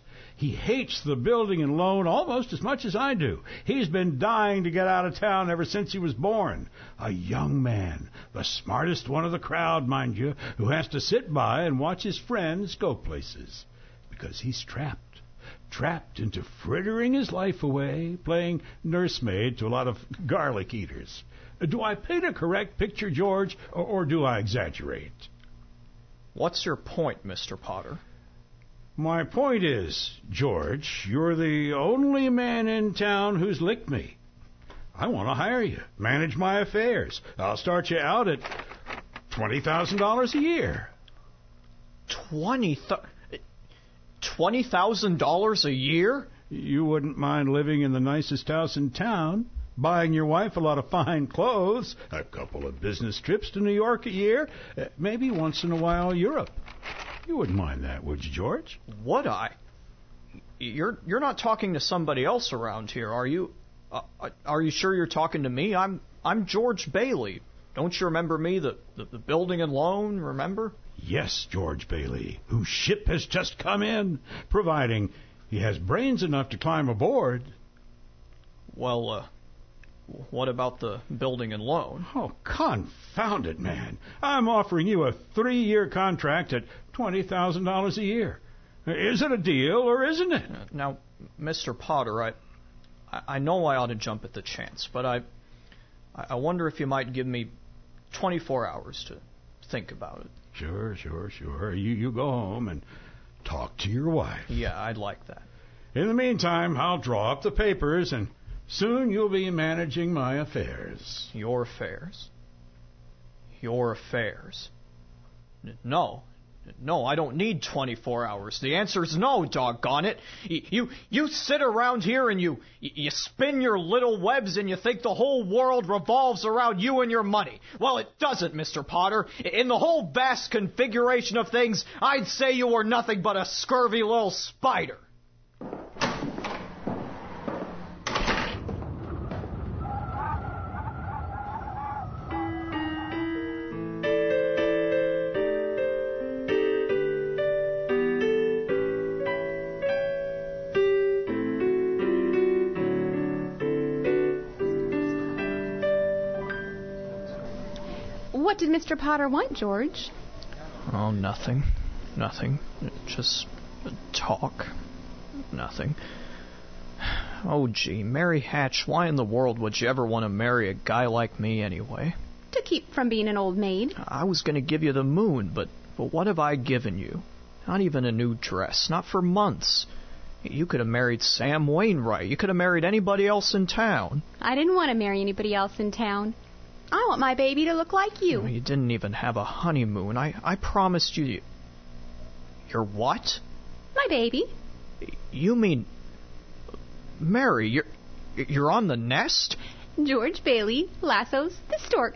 He hates the building and loan almost as much as I do. He's been dying to get out of town ever since he was born. A young man, the smartest one of the crowd, mind you, who has to sit by and watch his friends go places. Because he's trapped. Trapped into frittering his life away, playing nursemaid to a lot of garlic eaters. Do I paint a correct picture, George, or, or do I exaggerate? What's your point, Mister Potter? My point is, George, you're the only man in town who's licked me. I want to hire you, manage my affairs. I'll start you out at twenty thousand dollars a year. Twenty th- twenty thousand dollars a year? You wouldn't mind living in the nicest house in town, buying your wife a lot of fine clothes, a couple of business trips to New York a year, maybe once in a while Europe. You wouldn't mind that, would you, George? Would I? You're you're not talking to somebody else around here, are you? Uh, are you sure you're talking to me? I'm I'm George Bailey. Don't you remember me, the, the, the building and loan, remember? Yes, George Bailey, whose ship has just come in, providing he has brains enough to climb aboard. Well, uh, what about the building and loan? Oh, confound it, man. I'm offering you a three-year contract at twenty thousand dollars a year. Is it a deal or isn't it? Now, Mister Potter, I I know I ought to jump at the chance, but I I wonder if you might give me twenty-four hours to think about it. Sure, sure, sure. You, you go home and talk to your wife. Yeah, I'd like that. In the meantime, I'll draw up the papers and soon you'll be managing my affairs. Your affairs? Your affairs? N- no. No, I don't need twenty-four hours. The answer's no, doggone it. Y- you you sit around here and you you spin your little webs and you think the whole world revolves around you and your money. Well, it doesn't, Mister Potter. In the whole vast configuration of things, I'd say you were nothing but a scurvy little spider. What did Mister Potter want, George? Oh, nothing. Nothing. Just talk. Nothing. Oh, gee, Mary Hatch, why in the world would you ever want to marry a guy like me anyway? To keep from being an old maid. I was going to give you the moon, but, but what have I given you? Not even a new dress. Not for months. You could have married Sam Wainwright. You could have married anybody else in town. I didn't want to marry anybody else in town. I want my baby to look like you. You didn't even have a honeymoon. I, I promised you... Your what? My baby. You mean... Mary, you're, you're on the nest? George Bailey lassos the stork.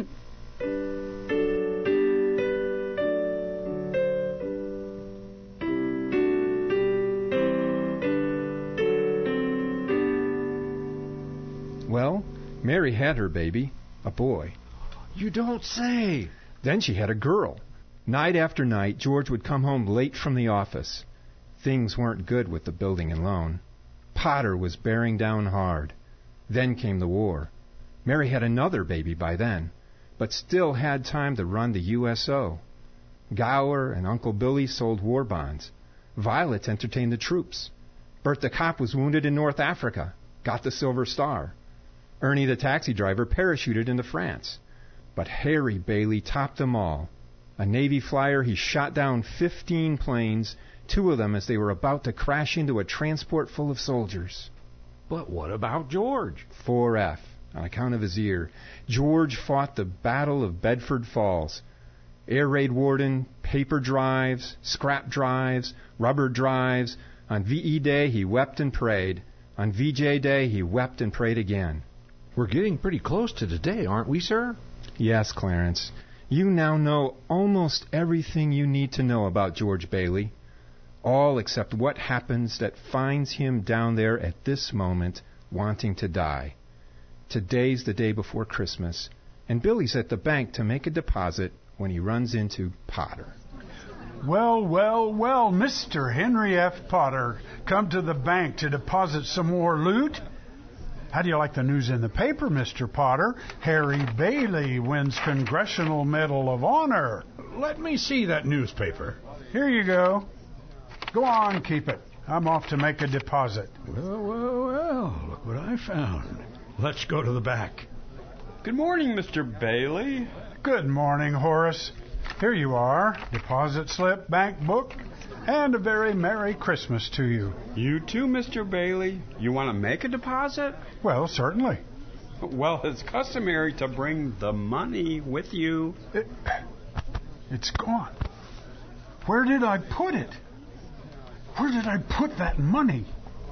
Well, Mary had her baby. A boy. You don't say. Then she had a girl. Night after night, George would come home late from the office. Things weren't good with the building and loan. Potter was bearing down hard. Then came the war. Mary had another baby by then, but still had time to run the U S O. Gower and Uncle Billy sold war bonds. Violet entertained the troops. Bert the cop was wounded in North Africa, got the Silver Star. Ernie the taxi driver parachuted into France. But Harry Bailey topped them all. A Navy flyer, he shot down fifteen planes, two of them as they were about to crash into a transport full of soldiers. But what about George? four F, on account of his ear. George fought the Battle of Bedford Falls. Air raid warden, paper drives, scrap drives, rubber drives. On V E Day, he wept and prayed. On V J Day, he wept and prayed again. We're getting pretty close to today, aren't we, sir? Yes, Clarence. You now know almost everything you need to know about George Bailey. All except what happens that finds him down there at this moment wanting to die. Today's the day before Christmas, and Billy's at the bank to make a deposit when he runs into Potter. Well, well, well, Mister Henry F. Potter, come to the bank to deposit some more loot? How do you like the news in the paper, Mister Potter? Harry Bailey wins Congressional Medal of Honor. Let me see that newspaper. Here you go. Go on, keep it. I'm off to make a deposit. Well, well, well, look what I found. Let's go to the back. Good morning, Mister Bailey. Good morning, Horace. Here you are. Deposit slip, bank book, and a very Merry Christmas to you. You too, Mister Bailey. You want to make a deposit? Well, certainly. Well, it's customary to bring the money with you. It, it's gone. Where did I put it? Where did I put that money?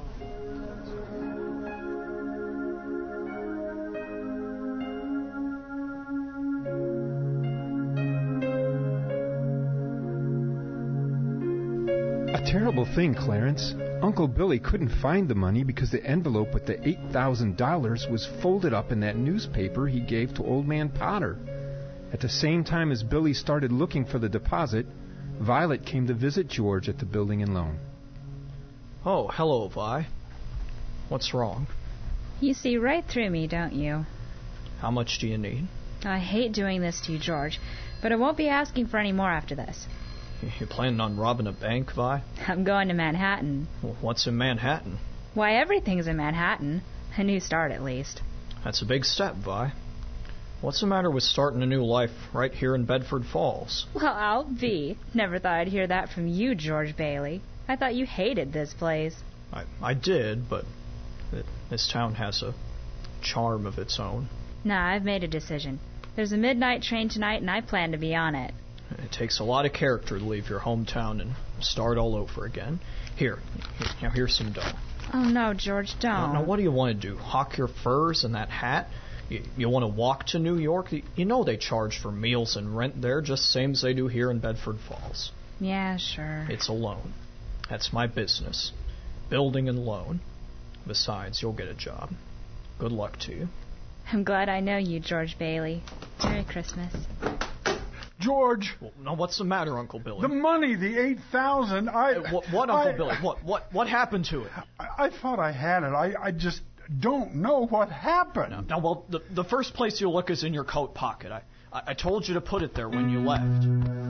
Terrible thing, Clarence. Uncle Billy couldn't find the money because the envelope with the eight thousand dollars was folded up in that newspaper he gave to Old Man Potter. At the same time as Billy started looking for the deposit, Violet came to visit George at the building and loan. Oh, hello, Vi. What's wrong? You see right through me, don't you? How much do you need? I hate doing this to you, George, but I won't be asking for any more after this. You planning on robbing a bank, Vi? I'm going to Manhattan. Well, what's in Manhattan? Why, everything's in Manhattan. A new start, at least. That's a big step, Vi. What's the matter with starting a new life right here in Bedford Falls? Well, I'll be. Never thought I'd hear that from you, George Bailey. I thought you hated this place. I, I did, but it, this town has a charm of its own. Nah, I've made a decision. There's a midnight train tonight, and I plan to be on it. It takes a lot of character to leave your hometown and start all over again. Here, here now here's some dough. Oh, no, George, don't. Now, now what do you want to do? Hawk your furs and that hat? You, you want to walk to New York? You know they charge for meals and rent there just the same as they do here in Bedford Falls. Yeah, sure. It's a loan. That's my business. Building and loan. Besides, you'll get a job. Good luck to you. I'm glad I know you, George Bailey. Merry Christmas. George. Well, now, what's the matter, Uncle Billy? The money, the eight thousand. I. Uh, what, what Uncle I, Billy? What, what, what happened to it? I, I thought I had it. I, I just don't know what happened. Now, now, well, the, the first place you'll look is in your coat pocket. I, I, I told you to put it there when you left.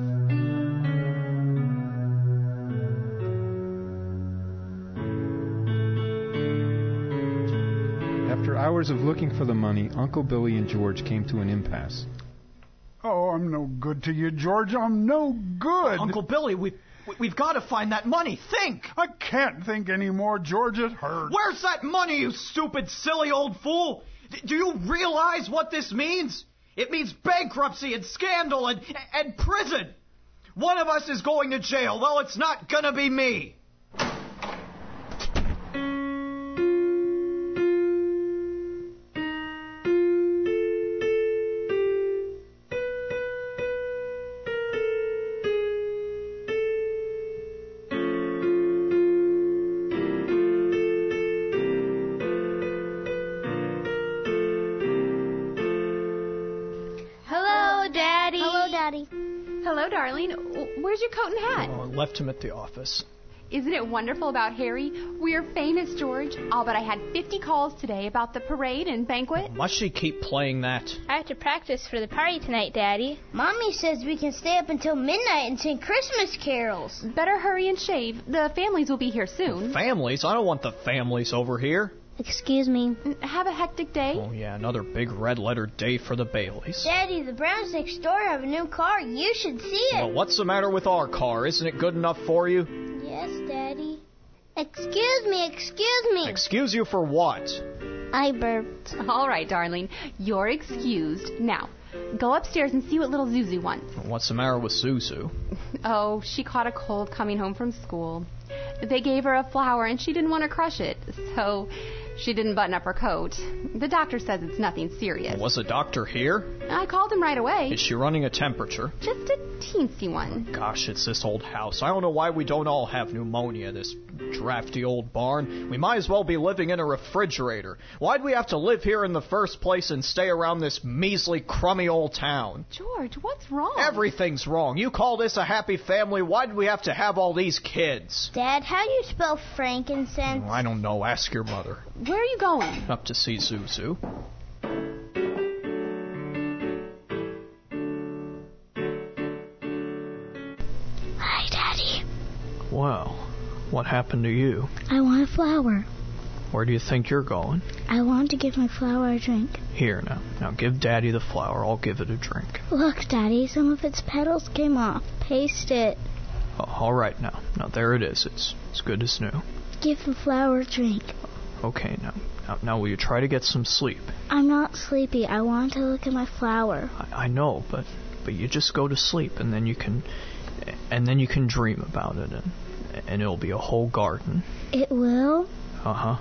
After hours of looking for the money, Uncle Billy and George came to an impasse. Oh, I'm no good to you, George. I'm no good. Uncle Billy, we, we've got to find that money. Think. I can't think anymore, George. It hurts. Where's that money, you stupid, silly old fool? D- do you realize what this means? It means bankruptcy and scandal and, and prison. One of us is going to jail. Well, it's not going to be me. Hello, darling. Where's your coat and hat? Oh, I left him at the office. Isn't it wonderful about Harry? We're famous, George. Oh, but I had fifty calls today about the parade and banquet. Must she keep playing that? I have to practice for the party tonight, Daddy. Mommy says we can stay up until midnight and sing Christmas carols. Better hurry and shave. The families will be here soon. Families? I don't want the families over here. Excuse me. Have a hectic day? Oh, yeah, another big red-letter day for the Baileys. Daddy, the Browns next door have a new car. You should see it. Well, what's the matter with our car? Isn't it good enough for you? Yes, Daddy. Excuse me, excuse me. Excuse you for what? I burped. All right, darling. You're excused. Now, go upstairs and see what little Zuzu wants. What's the matter with Zuzu? Oh, she caught a cold coming home from school. They gave her a flower and she didn't want to crush it, so she didn't button up her coat. The doctor says it's nothing serious. Was the doctor here? I called him right away. Is she running a temperature? Just a teensy one. Gosh, it's this old house. I don't know why we don't all have pneumonia this Drafty old barn. We might as well be living in a refrigerator. Why'd we have to live here in the first place and stay around this measly, crummy old town? George, what's wrong? Everything's wrong. You call this a happy family? Why'd we have to have all these kids? Dad, how do you spell frankincense? Oh, I don't know. Ask your mother. Where are you going? Up to see Zuzu. Hi, Daddy. Well, what happened to you? I want a flower. Where do you think you're going? I want to give my flower a drink. Here, now. Now give Daddy the flower. I'll give it a drink. Look, Daddy, some of its petals came off. Paste it. Oh, all right, now. Now, there it is. It's as good as new. Give the flower a drink. Okay, now. Now, now will you try to get some sleep? I'm not sleepy. I want to look at my flower. I, I know, but but you just go to sleep, and then you can... And then you can dream about it, and, and it'll be a whole garden. It will? Uh-huh.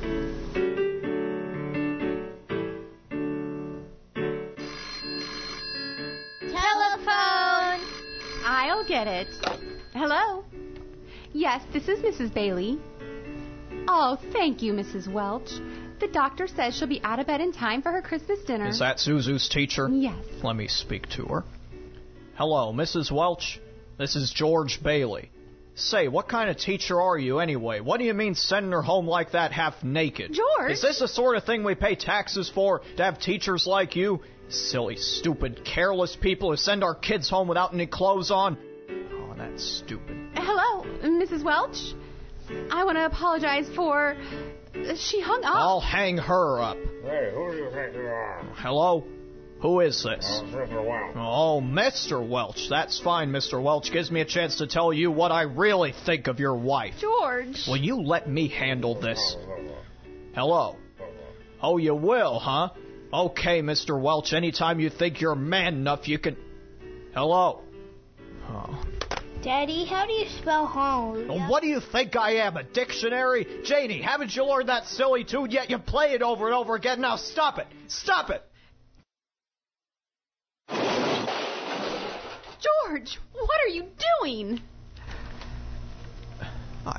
Telephone! I'll get it. Hello? Yes, this is Missus Bailey. Oh, thank you, Missus Welch. The doctor says she'll be out of bed in time for her Christmas dinner. Is that Zuzu's teacher? Yes. Let me speak to her. Hello, Missus Welch. This is George Bailey. Say, what kind of teacher are you anyway? What do you mean sending her home like that half naked? George! Is this the sort of thing we pay taxes for, to have teachers like you? Silly, stupid, careless people who send our kids home without any clothes on? Oh, that's stupid. Hello, Missus Welch. I want to apologize for... She hung up. I'll hang her up. Hey, who do you think you are? Hello? Who is this? Oh, Mister Welch. Oh, Mister Welch. That's fine, Mister Welch. Gives me a chance to tell you what I really think of your wife. George. Will you let me handle this? Hello? Oh, you will, huh? Okay, Mister Welch. Anytime you think you're man enough, you can... Hello? Oh. Daddy, how do you spell hallelujah? What do you think I am, a dictionary? Janie, haven't you learned that silly tune yet? You play it over and over again. Now stop it. Stop it. George, what are you doing? I,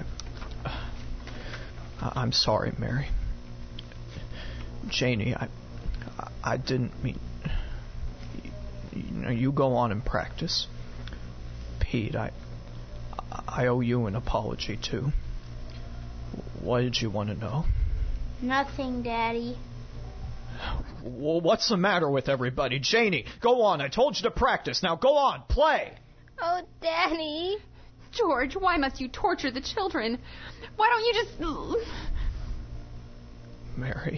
I'm sorry, Mary. Janie, I, I didn't mean... You know, you go on and practice. Pete, I, I owe you an apology, too. What did you want to know? Nothing, Daddy. Well, what's the matter with everybody? Janie, go on. I told you to practice. Now go on, play. Oh, Daddy. George, why must you torture the children? Why don't you just... Mary.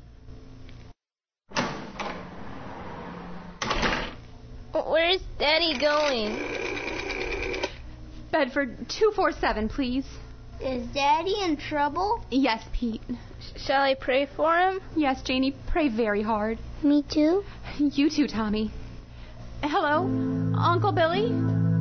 Where's Daddy going? Bedford two four seven, please. Is Daddy in trouble? Yes, Pete. Shall I pray for him? Yes, Janie, pray very hard. Me too? You too, Tommy. Hello, Uncle Billy?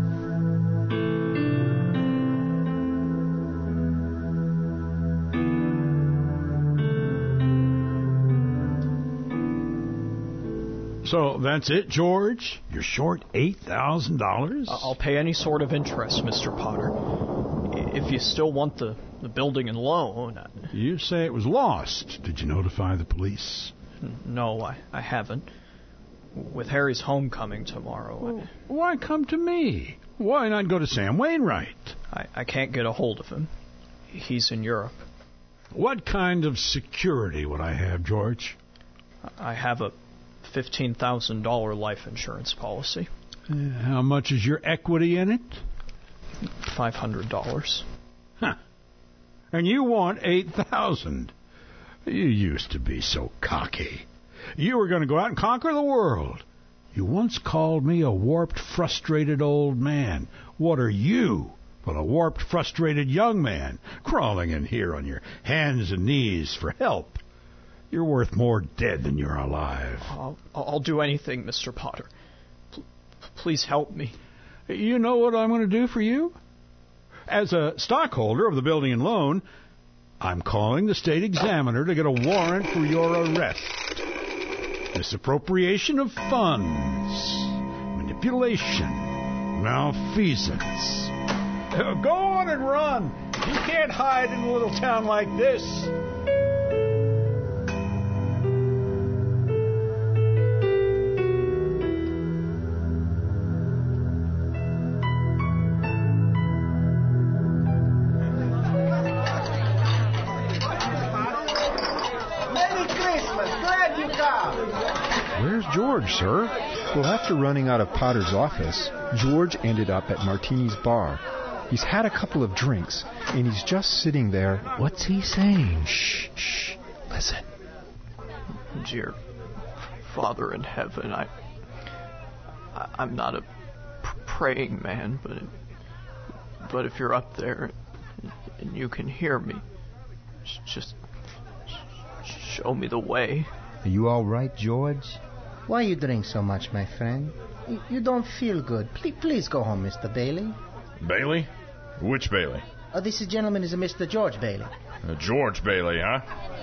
So that's it, George? You're short eight thousand dollars? I'll pay any sort of interest, Mister Potter. If you still want the, the building and loan. You say it was lost. Did you notify the police? No, I, I haven't. With Harry's homecoming tomorrow. Well, I... Why come to me? Why not go to Sam Wainwright? I, I can't get a hold of him. He's in Europe. What kind of security would I have, George? I have a fifteen thousand dollars life insurance policy. Uh, how much is your equity in it? five hundred dollars. Huh. And you want eight thousand dollars. You used to be so cocky. You were going to go out and conquer the world. You once called me a warped, frustrated old man. What are you but a warped, frustrated young man crawling in here on your hands and knees for help? You're worth more dead than you're alive. I'll, I'll do anything, Mister Potter. P- please help me. You know what I'm going to do for you? As a stockholder of the building and loan, I'm calling the state examiner to get a warrant for your arrest. Misappropriation of funds, manipulation, malfeasance. Go on and run. You can't hide in a little town like this. Where's George, sir? Well, after running out of Potter's office, George ended up at Martini's bar. He's had a couple of drinks, and he's just sitting there. What's he saying? Shh, shh. Listen. Dear Father in heaven, I, I I'm not a pr- praying man, but but if you're up there and you can hear me, just show me the way. Are you all right, George? Why you drink so much, my friend? You, you don't feel good. Please, please go home, Mister Bailey. Bailey? Which Bailey? Uh, this gentleman is a Mister George Bailey. Uh, George Bailey, huh?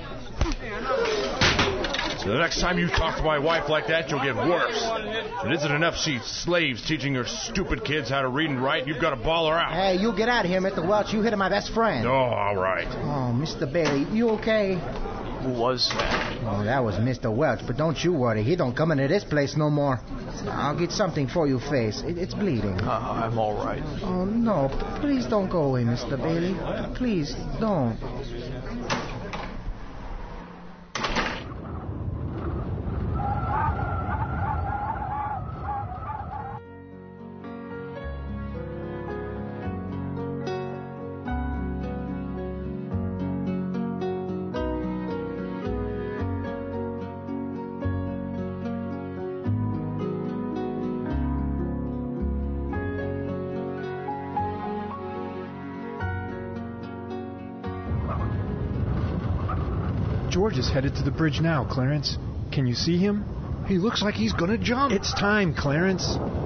So the next time you talk to my wife like that, you'll get worse. It isn't enough she's slaves teaching her stupid kids how to read and write. You've got to ball her out. Hey, you get out of here, Mister Welch. You hit my best friend. Oh, all right. Oh, Mister Bailey, you okay? Who was that? Oh, that was Mister Welch, but don't you worry. He don't come into this place no more. I'll get something for your face. It, it's bleeding. Uh, I'm all right. Oh, no. Please don't go away, Mister Bailey. Please, don't. George is headed to the bridge now, Clarence. Can you see him? He looks like he's gonna jump. It's time, Clarence.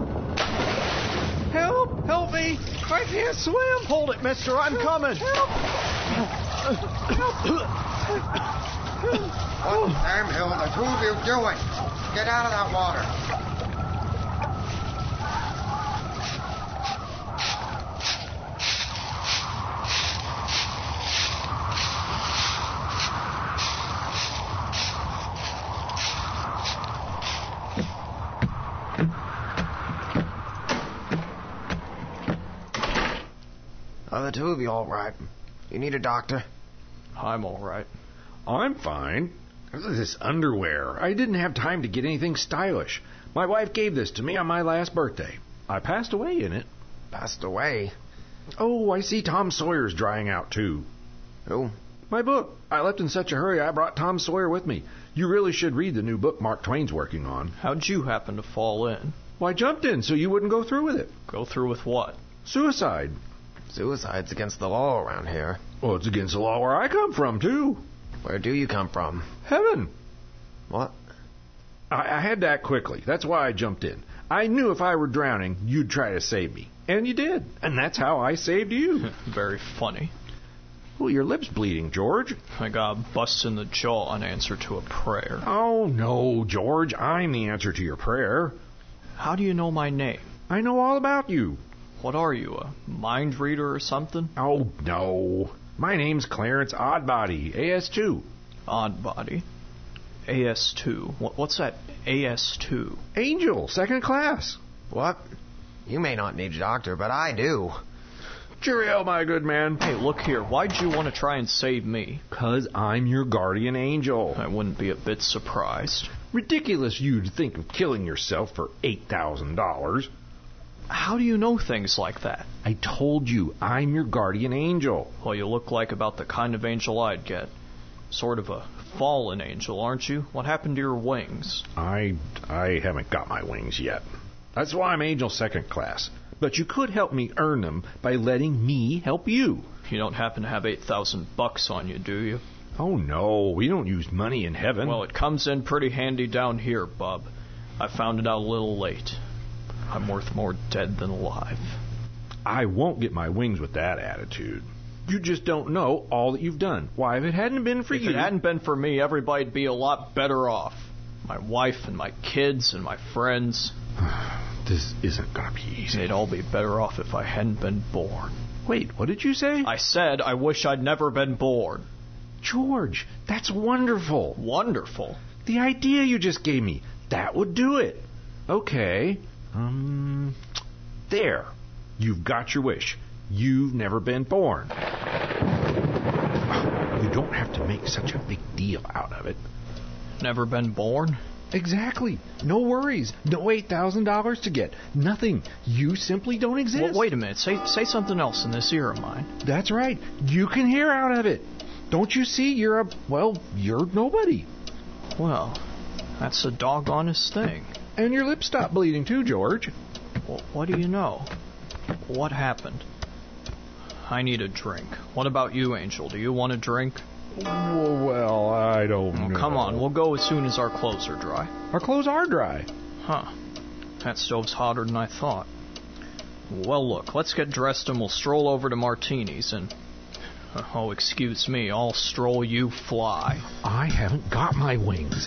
Help! Help me! I can't swim! Hold it, mister. I'm coming. Help! What the damn hell are the two of you doing? Get out of that water. Are the two of you all right? You need a doctor? I'm all right. I'm fine. This underwear. I didn't have time to get anything stylish. My wife gave this to me on my last birthday. I passed away in it. Passed away? Oh, I see Tom Sawyer's drying out, too. Who? My book. I left in such a hurry I brought Tom Sawyer with me. You really should read the new book Mark Twain's working on. How'd you happen to fall in? Well, I jumped in so you wouldn't go through with it. Go through with what? Suicide. Suicide's against the law around here. Well, it's against the law where I come from, too. Where do you come from? Heaven. What? I, I had to act quickly. That's why I jumped in. I knew if I were drowning, you'd try to save me. And you did. And that's how I saved you. Very funny. Well, your lip's bleeding, George. I got busted in the jaw in answer to a prayer. Oh, no, George. I'm the answer to your prayer. How do you know my name? I know all about you. What are you, a mind reader or something? Oh, no. My name's Clarence Oddbody, A S two. Oddbody? A S two? What's that A S two? Angel, second class. What? You may not need a doctor, but I do. Cheerio, my good man. Hey, look here. Why'd you want to try and save me? 'Cause I'm your guardian angel. I wouldn't be a bit surprised. Ridiculous you'd think of killing yourself for eight thousand dollars. How do you know things like that? I told you, I'm your guardian angel. Well, you look like about the kind of angel I'd get. Sort of a fallen angel, aren't you? What happened to your wings? I, I haven't got my wings yet. That's why I'm angel second class. But you could help me earn them by letting me help you. You don't happen to have eight thousand bucks on you, do you? Oh, no. We don't use money in heaven. Well, it comes in pretty handy down here, bub. I found it out a little late. I'm worth more dead than alive. I won't get my wings with that attitude. You just don't know all that you've done. Why, if it hadn't been for if you... If it hadn't been for me, everybody'd be a lot better off. My wife and my kids and my friends. This isn't going to be easy. They'd all be better off if I hadn't been born. Wait, what did you say? I said I wish I'd never been born. George, that's wonderful. Wonderful? The idea you just gave me, that would do it. Okay. Um, there. You've got your wish. You've never been born. You don't have to make such a big deal out of it. Never been born? Exactly. No worries. No eight thousand dollars to get. Nothing. You simply don't exist. Well, wait a minute. Say say something else in this ear of mine. That's right. You can hear out of it. Don't you see? You're a, well, you're nobody. Well, that's the doggonest thing. And your lips stopped bleeding too, George. Well, what do you know? What happened? I need a drink. What about you, Angel? Do you want a drink? Well, I don't oh, know. Come on, we'll go as soon as our clothes are dry. Our clothes are dry. Huh. That stove's hotter than I thought. Well, look, let's get dressed and we'll stroll over to Martini's and... Oh, excuse me, I'll stroll you fly. I haven't got my wings.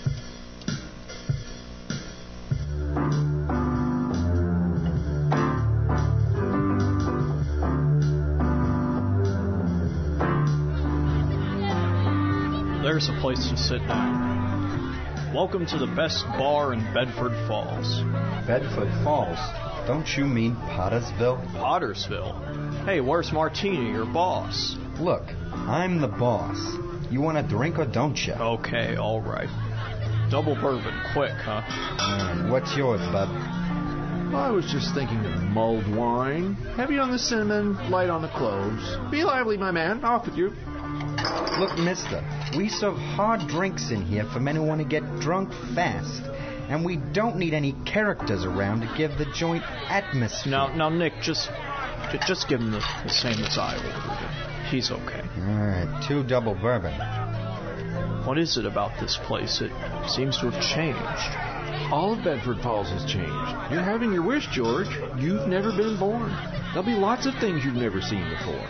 There's a place to sit down. Welcome to the best bar in Bedford Falls. Bedford Falls? Don't you mean Pottersville? Pottersville? Hey, where's Martini, your boss? Look, I'm the boss. You want a drink or don't you? Okay, all right. Double bourbon, quick, huh? Uh, what's yours, bub? I was just thinking of mulled wine. Heavy on the cinnamon, light on the cloves. Be lively, my man. Off with you. Look, mister, we serve hard drinks in here for men who want to get drunk fast. And we don't need any characters around to give the joint atmosphere. Now, now, Nick, just just give him the, the same as I ordered. He's okay. All right, two double bourbon. What is it about this place? It seems to have changed. All of Bedford Falls has changed. You're having your wish, George. You've never been born. There'll be lots of things you've never seen before.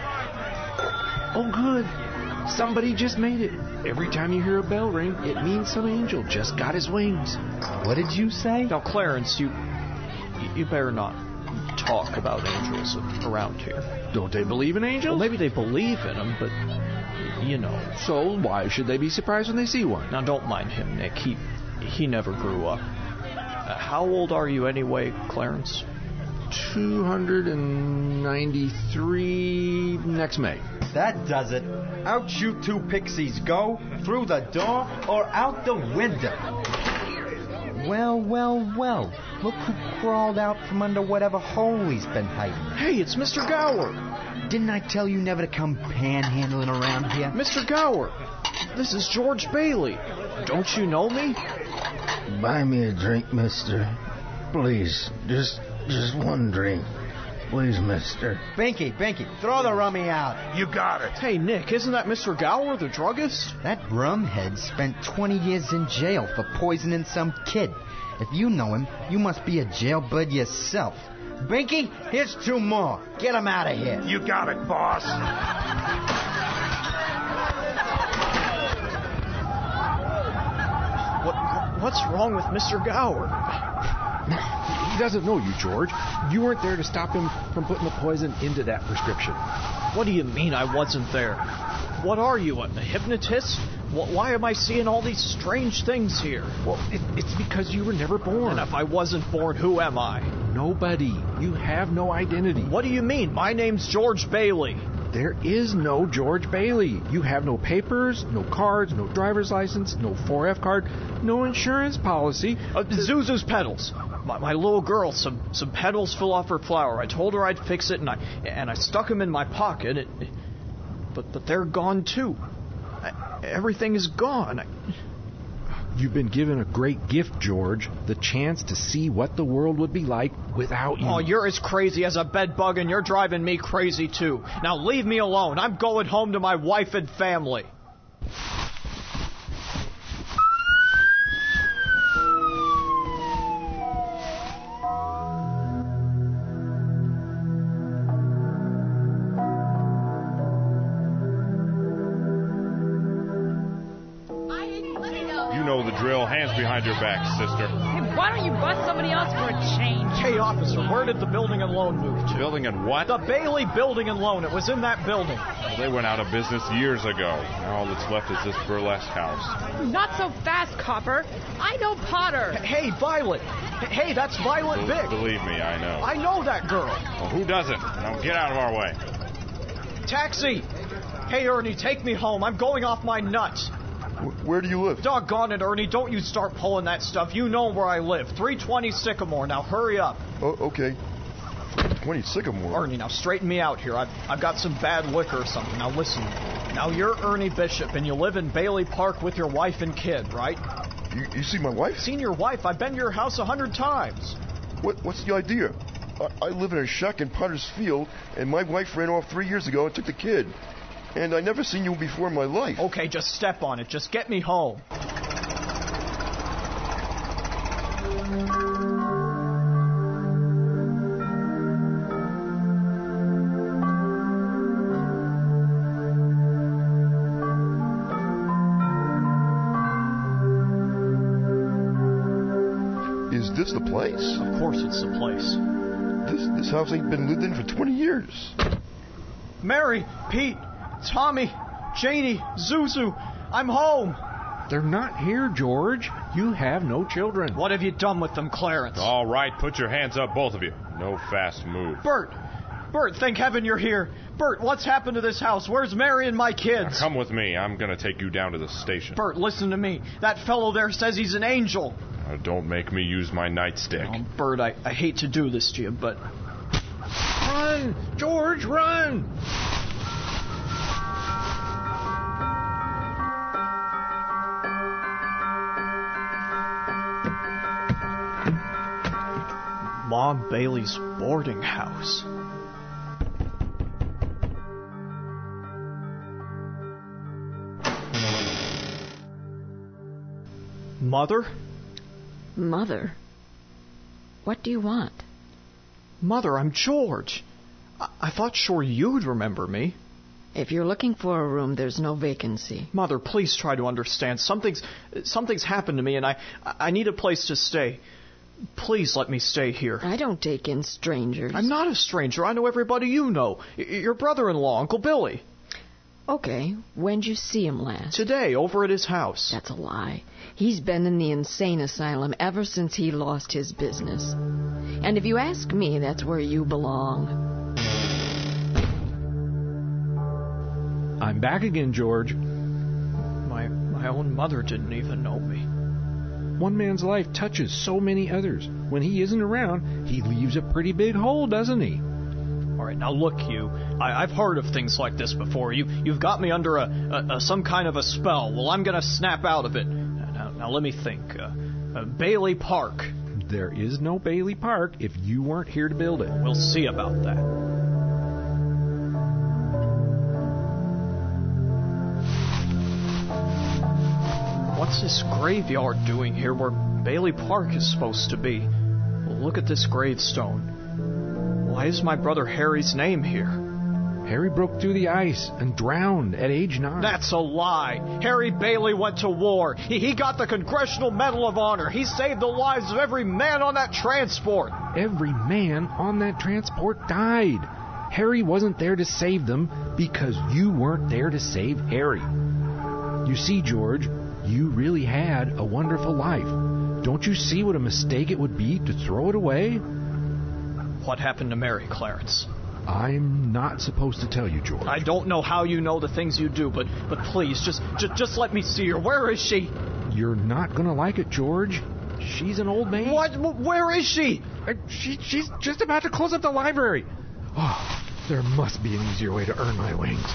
Oh, good. Somebody just made it. Every time you hear a bell ring, it means some angel just got his wings. What did you say? Now, Clarence, you you better not talk about angels around here. Don't they believe in angels? Well, maybe they believe in them, but, you know. So why should they be surprised when they see one? Now, don't mind him, Nick. He, he never grew up. Uh, how old are you anyway, Clarence? two hundred ninety-three next May. That does it. Out you two pixies go, through the door or out the window. Well, well, well. Look who crawled out from under whatever hole he's been hiding. Hey, it's Mister Gower. Didn't I tell you never to come panhandling around here? Mister Gower, this is George Bailey. Don't you know me? Buy me a drink, mister. Please, just... Just one drink. Please, mister. Binky, Binky, throw the rummy out. You got it. Hey, Nick, isn't that Mister Gower, the druggist? That rumhead spent twenty years in jail for poisoning some kid. If you know him, you must be a jailbird yourself. Binky, here's two more. Get him out of here. You got it, boss. What, what's wrong with Mister Gower? He doesn't know you, George. You weren't there to stop him from putting the poison into that prescription. What do you mean I wasn't there? What are you, a hypnotist? Why am I seeing all these strange things here? Well, it, it's because you were never born. And if I wasn't born, who am I? Nobody. You have no identity. What do you mean? My name's George Bailey. There is no George Bailey. You have no papers, no cards, no driver's license, no four F card, no insurance policy. Uh, Zuzu's pedals. My, my little girl, some some petals fell off her flower. I told her I'd fix it, and I and I stuck them in my pocket. It, it, but but they're gone too. I, everything is gone. I, You've been given a great gift, George. The chance to see what the world would be like without you. Oh, you're as crazy as a bed bug, and you're driving me crazy too. Now leave me alone. I'm going home to my wife and family. hands behind your back, sister. Hey, why don't you bust somebody else for a change? Hey, officer, where did the building and loan move to? Building and what? The Bailey Building and Loan. It was in that building. Well, they went out of business years ago. Now all that's left is this burlesque house. Not so fast, Copper. I know Potter. Hey, Violet. Hey, that's Violet Big. Believe me, I know. I know that girl. Well, who doesn't? Now get out of our way. Taxi! Hey, Ernie, take me home. I'm going off my nuts. Where do you live? Doggone it, Ernie. Don't you start pulling that stuff. You know where I live. three twenty Sycamore. Now hurry up. Oh, okay. twenty Sycamore? Ernie, now straighten me out here. I've, I've got some bad liquor or something. Now listen. Now you're Ernie Bishop, and you live in Bailey Park with your wife and kid, right? You, you see my wife? Seen your wife. I've been to your house a hundred times. What, what's the idea? I, I live in a shack in Potter's Field, and my wife ran off three years ago and took the kid. And I never seen you before in my life. Okay, just step on it. Just get me home. Is this the place? Of course it's the place. This, this house ain't been lived in for twenty years. Mary, Pete, Tommy, Janie, Zuzu, I'm home. They're not here, George. You have no children. What have you done with them, Clarence? All right, put your hands up, both of you. No fast move. Bert! Bert, thank heaven you're here. Bert, what's happened to this house? Where's Mary and my kids? Now come with me. I'm going to take you down to the station. Bert, listen to me. That fellow there says he's an angel. Now, don't make me use my nightstick. Oh, Bert, I, I hate to do this to you, but... Run! George, run! Mom Bailey's boarding house. Mother? Mother? What do you want? Mother, I'm George. I, I thought sure you'd remember me. If you're looking for a room, there's no vacancy. Mother, please try to understand. Something's something's happened to me, and I I need a place to stay. Please let me stay here. I don't take in strangers. I'm not a stranger. I know everybody you know. Y- your brother-in-law, Uncle Billy. Okay. When'd you see him last? Today, over at his house. That's a lie. He's been in the insane asylum ever since he lost his business. And if you ask me, that's where you belong. I'm back again, George. My my own mother didn't even know me. One man's life touches so many others. When he isn't around, he leaves a pretty big hole, doesn't he? All right, now look, you. I, I've heard of things like this before. You, you've got me under a, a, a some kind of a spell. Well, I'm going to snap out of it. Now, now let me think. Uh, uh, Bailey Park. There is no Bailey Park if you weren't here to build it. We'll see about that. What's this graveyard doing here where Bailey Park is supposed to be? Well, look at this gravestone. Why is my brother Harry's name here? Harry broke through the ice and drowned at age nine. That's a lie. Harry Bailey went to war. He, he got the Congressional Medal of Honor. He saved the lives of every man on that transport. Every man on that transport died. Harry wasn't there to save them because you weren't there to save Harry. You see, George, you really had a wonderful life. Don't you see what a mistake it would be to throw it away? What happened to Mary, Clarence? I'm not supposed to tell you, George. I don't know how you know the things you do, but but please, just just, just let me see her. Where is she? You're not going to like it, George. She's an old maid. What? Where is she? Uh, she? She's just about to close up the library. Oh, there must be an easier way to earn my wings.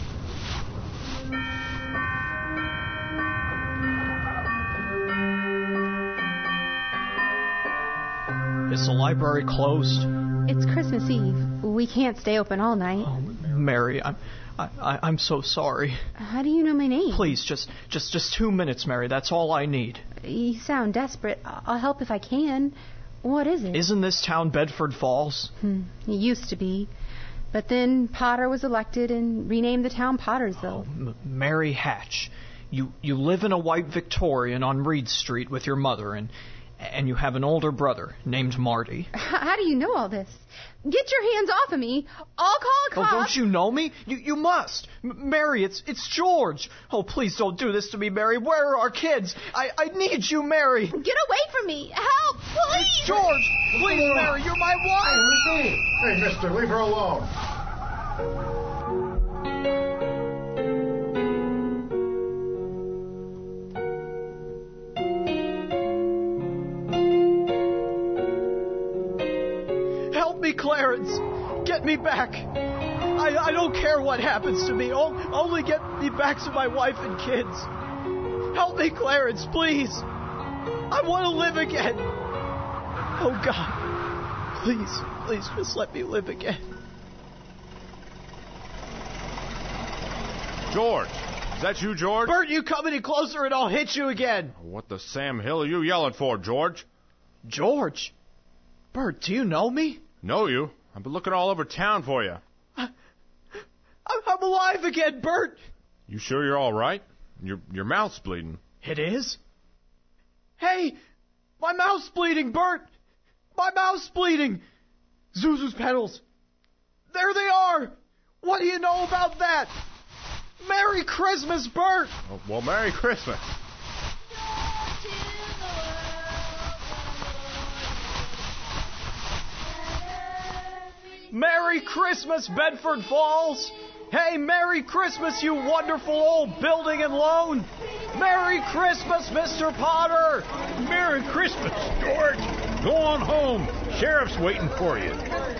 Is the library closed? It's Christmas Eve. We can't stay open all night. Oh, Mary, I'm, I, I'm so sorry. How do you know my name? Please, just, just, just two minutes, Mary. That's all I need. You sound desperate. I'll help if I can. What is it? Isn't this town Bedford Falls? Hmm, it used to be. But then Potter was elected and renamed the town Pottersville. Oh, M- Mary Hatch. You you live in a white Victorian on Reed Street with your mother, and and you have an older brother named Marty. How do you know all this? Get your hands off of me. I'll call a cop. Oh, don't you know me? You you must. M- Mary, it's it's George. Oh, please don't do this to me, Mary. Where are our kids? I, I need you, Mary. Get away from me. Help, please. It's George, please, Mary, you're my wife. Hey, hey, mister, leave her alone. Clarence, get me back. I, I don't care what happens to me. O- only get me back to my wife and kids. Help me, Clarence, please. I want to live again. Oh, God. Please, please just let me live again. George. Is that you, George? Bert, you come any closer and I'll hit you again. What the Sam Hill are you yelling for, George? George? Bert, do you know me? Know you? I've been looking all over town for you. I, I'm alive again, Bert. You sure you're all right? Your your mouth's bleeding. It is? Hey, my mouth's bleeding, Bert. My mouth's bleeding. Zuzu's pedals. There they are. What do you know about that? Merry Christmas, Bert. Oh, well, Merry Christmas. Merry Christmas, Bedford Falls! Hey, Merry Christmas, you wonderful old building and loan! Merry Christmas, Mister Potter! Merry Christmas, George! Go on home. Sheriff's waiting for you.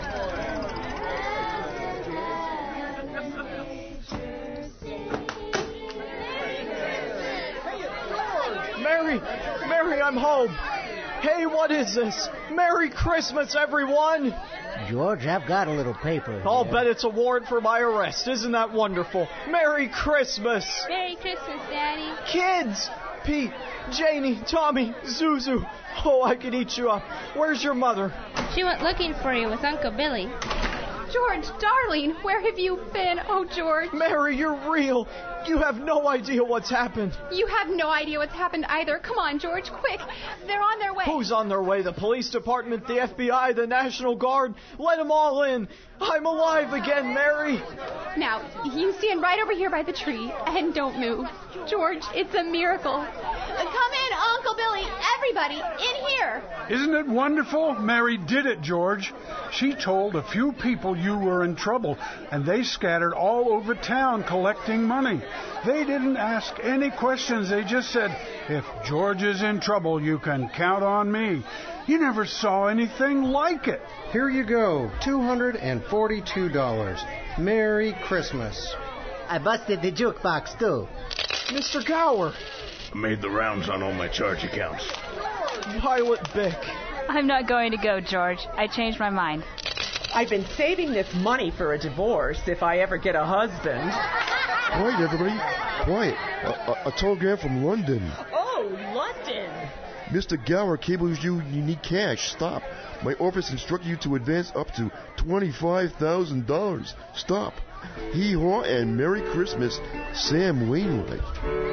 Mary, Mary, I'm home. Hey, what is this? Merry Christmas, everyone! George, I've got a little paper. I'll here. bet it's a warrant for my arrest. Isn't that wonderful? Merry Christmas! Merry Christmas, Daddy. Kids! Pete, Janie, Tommy, Zuzu. Oh, I could eat you up. Where's your mother? She went looking for you with Uncle Billy. George, darling, where have you been? Oh, George. Mary, you're real. You have no idea what's happened. You have no idea what's happened either. Come on, George, quick. They're on their way. Who's on their way? The police department, the F B I, the National Guard. Let them all in. I'm alive again, Mary. Now, you stand right over here by the tree and don't move. George, it's a miracle. Come in, Uncle Billy. Everybody, in here. Isn't it wonderful? Mary did it, George. She told a few people you were in trouble, and they scattered all over town collecting money. They didn't ask any questions. They just said, if George is in trouble, you can count on me. You never saw anything like it. Here you go, two hundred forty-two dollars. Merry Christmas. I busted the jukebox, too. Mister Gower. I made the rounds on all my charge accounts. Pilot Bick. I'm not going to go, George. I changed my mind. I've been saving this money for a divorce if I ever get a husband. Quiet, everybody. Quiet. A, a, a telegram from London. Oh, London. Mister Gower cables you you need cash. Stop. My office instructed you to advance up to twenty-five thousand dollars. Stop. Hee-haw and Merry Christmas, Sam Wainwright.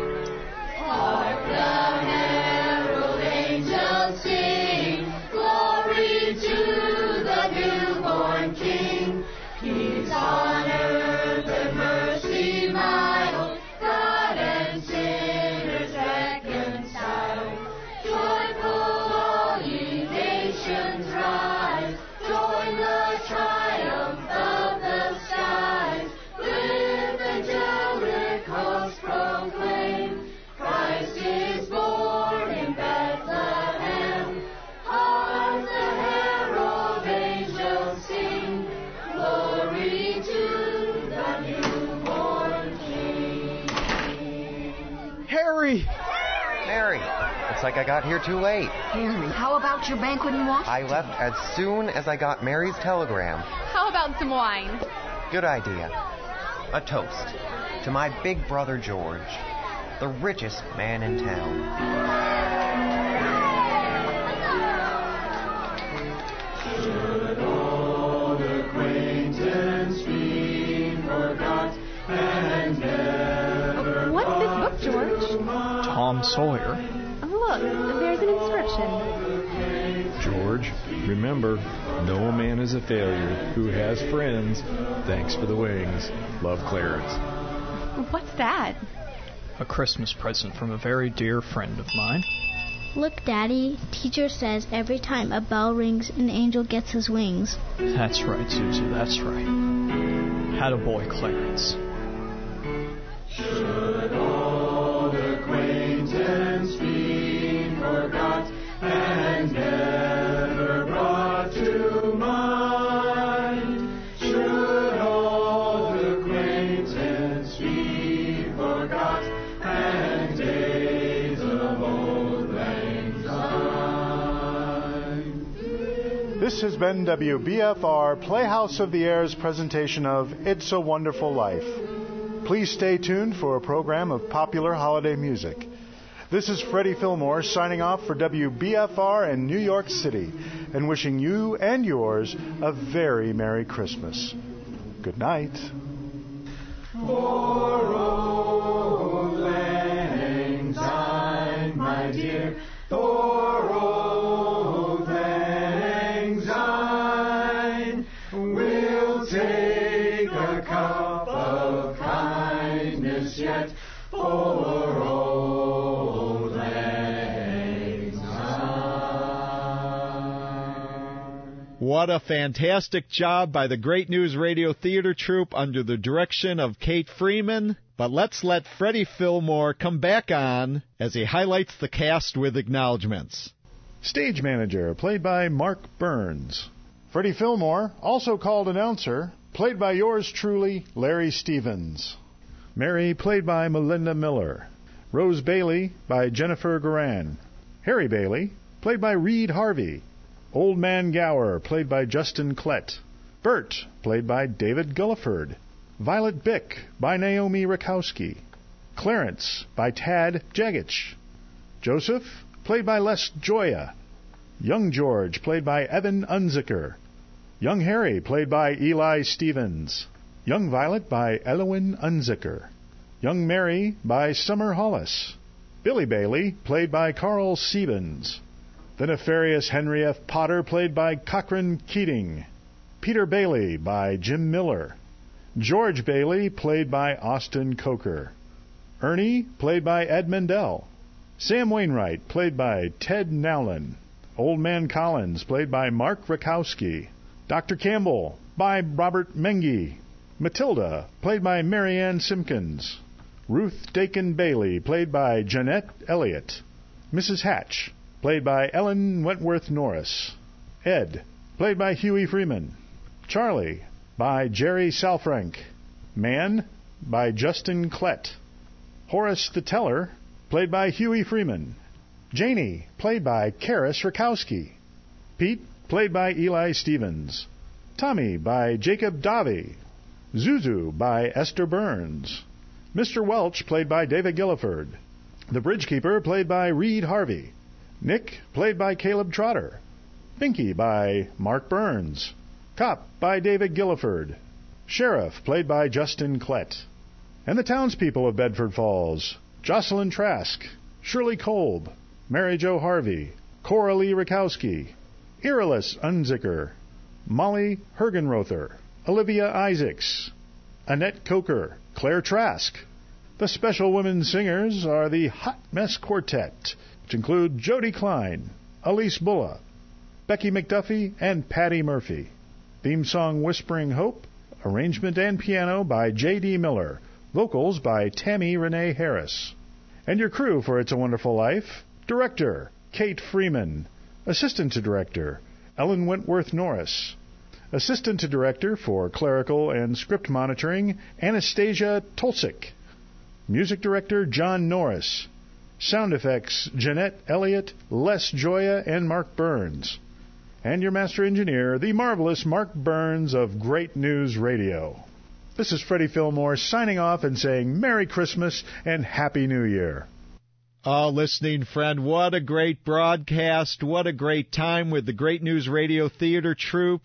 Hark the herald angels sing, glory to the newborn King. Peace on earth and mercy mild, God and sinners reconciled. Joyful all ye nations rise, join the triumph of the skies. With angelic hosts proclaim, Christ is born in Bethlehem. Hark the herald angels sing, glory to the newborn King. Harry! Mary, looks like I got here too late. Henry, how about your banquet in Washington? I left as soon as I got Mary's telegram. How about some wine? Good idea. A toast to my big brother George, the richest man in town. Should old acquaintance be forgot and never What's this book George? Tom Sawyer. Look, there's an inscription. George, remember, no man is a failure who has friends. Thanks for the wings. Love, Clarence. What's that? A Christmas present from a very dear friend of mine. Look, Daddy, teacher says every time a bell rings, an angel gets his wings. That's right, Susie, that's right. Attaboy, Clarence. Should old acquaintance be forgot and never brought to mind? Should old acquaintance be forgot and days of old lang syne? This has been W B F R Playhouse of the Air's presentation of It's a Wonderful Life. Please stay tuned for a program of popular holiday music. This is Freddie Fillmore signing off for W B F R in New York City and wishing you and yours a very Merry Christmas. Good night. For old lang syne, my dear, for old lang syne, we'll take a cup of kindness yet for old lang syne. What a fantastic job by the Great News Radio Theater Troupe under the direction of Kate Freeman. But let's let Freddie Fillmore come back on as he highlights the cast with acknowledgments. Stage manager, played by Mark Burns. Freddie Fillmore, also called announcer, played by yours truly, Larry Stevens. Mary, played by Melinda Miller. Rose Bailey, by Jennifer Garan. Harry Bailey, played by Reed Harvey. Old Man Gower, played by Justin Klett. Bert, played by David Gulliford. Violet Bick, by Naomi Rakowski. Clarence, by Tad Jagich. Joseph, played by Les Joya. Young George, played by Evan Unzicker. Young Harry, played by Eli Stevens. Young Violet, by Elwyn Unzicker. Young Mary, by Summer Hollis. Billy Bailey, played by Carl Siebens. The nefarious Henry F. Potter, played by Cochran Keating. Peter Bailey, by Jim Miller. George Bailey, played by Austin Coker. Ernie, played by Ed Mendel. Sam Wainwright, played by Ted Nowlin. Old Man Collins, played by Mark Rakowski. Doctor Campbell, by Robert Mengi. Matilda, played by Marianne Simpkins. Ruth Dakin Bailey, played by Jeanette Elliott. Missus Hatch, played by Ellen Wentworth Norris. Ed, played by Huey Freeman. Charlie, by Jerry Salfrank. Man, by Justin Klett. Horace the Teller, played by Huey Freeman. Janie, played by Karis Rakowski. Pete, played by Eli Stevens. Tommy, by Jacob Davi. Zuzu, by Esther Burns. Mister Welch, played by David Gulliford. The Bridgekeeper, played by Reed Harvey. Nick, played by Caleb Trotter. Binky, by Mark Burns. Cop, by David Gulliford. Sheriff, played by Justin Klett. And the townspeople of Bedford Falls: Jocelyn Trask, Shirley Kolb, Mary Jo Harvey, Cora Lee Rakowski, Irelis Unzicker, Molly Hergenrother, Olivia Isaacs, Annette Coker, Claire Trask. The special women singers are the Hot Mess Quartet, which include Jody Klein, Elise Bulla, Becky McDuffie, and Patty Murphy. Theme song Whispering Hope, arrangement and piano by J D. Miller, vocals by Tammy Renee Harris. And your crew for It's a Wonderful Life: Director, Kate Freeman. Assistant to Director, Ellen Wentworth Norris. Assistant to Director for Clerical and Script Monitoring, Anastasia Tolsik. Music Director, John Norris. Sound Effects, Jeanette Elliott, Les Joya, and Mark Burns. And your Master Engineer, the marvelous Mark Burns of Great News Radio. This is Freddie Fillmore signing off and saying Merry Christmas and Happy New Year. Oh, listening friend, what a great broadcast. What a great time with the Great News Radio Theater Troupe.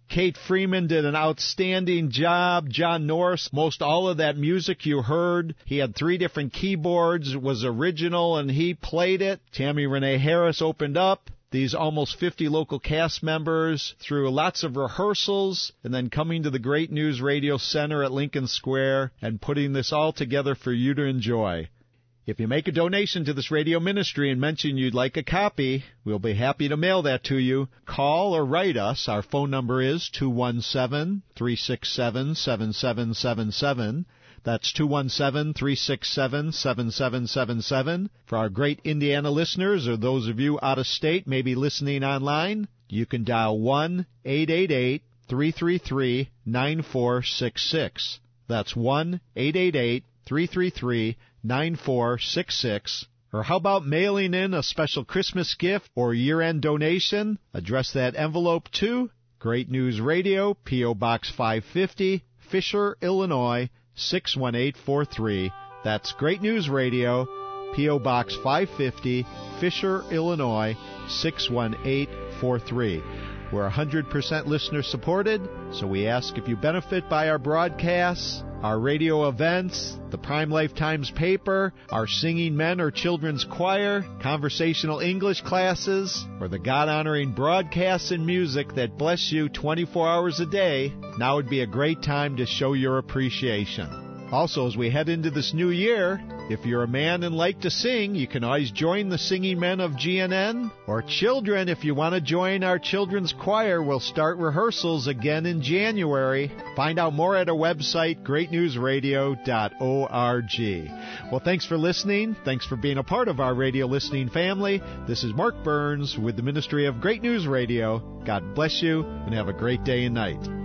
Kate Freeman did an outstanding job. John Norris, most all of that music you heard, he had three different keyboards, was original, and he played it. Tammy Renee Harris opened up. These almost fifty local cast members through lots of rehearsals and then coming to the Great News Radio Center at Lincoln Square and putting this all together for you to enjoy. If you make a donation to this radio ministry and mention you'd like a copy, we'll be happy to mail that to you. Call or write us. Our phone number is two one seven, three six seven, seven seven seven seven. That's two one seven, three six seven, seven seven seven seven. For our great Indiana listeners or those of you out of state maybe listening online, you can dial one eight eight eight, three three three, nine four six six. That's one eight eight eight, three three three, nine four six six. Or how about mailing in a special Christmas gift or year-end donation? Address that envelope to Great News Radio, P O. Box five fifty, Fisher, Illinois, six one eight four three. That's Great News Radio, P O. Box five fifty, Fisher, Illinois, six one eight four three. We're one hundred percent listener supported, so we ask if you benefit by our broadcasts, our radio events, the Prime Life Times paper, our singing men or children's choir, conversational English classes, or the God-honoring broadcasts and music that bless you twenty-four hours a day, now would be a great time to show your appreciation. Also, as we head into this new year, if you're a man and like to sing, you can always join the Singing Men of G N N. Or children, if you want to join our children's choir, we'll start rehearsals again in January. Find out more at our website, great news radio dot org. Well, thanks for listening. Thanks for being a part of our radio listening family. This is Mark Burns with the Ministry of Great News Radio. God bless you, and have a great day and night.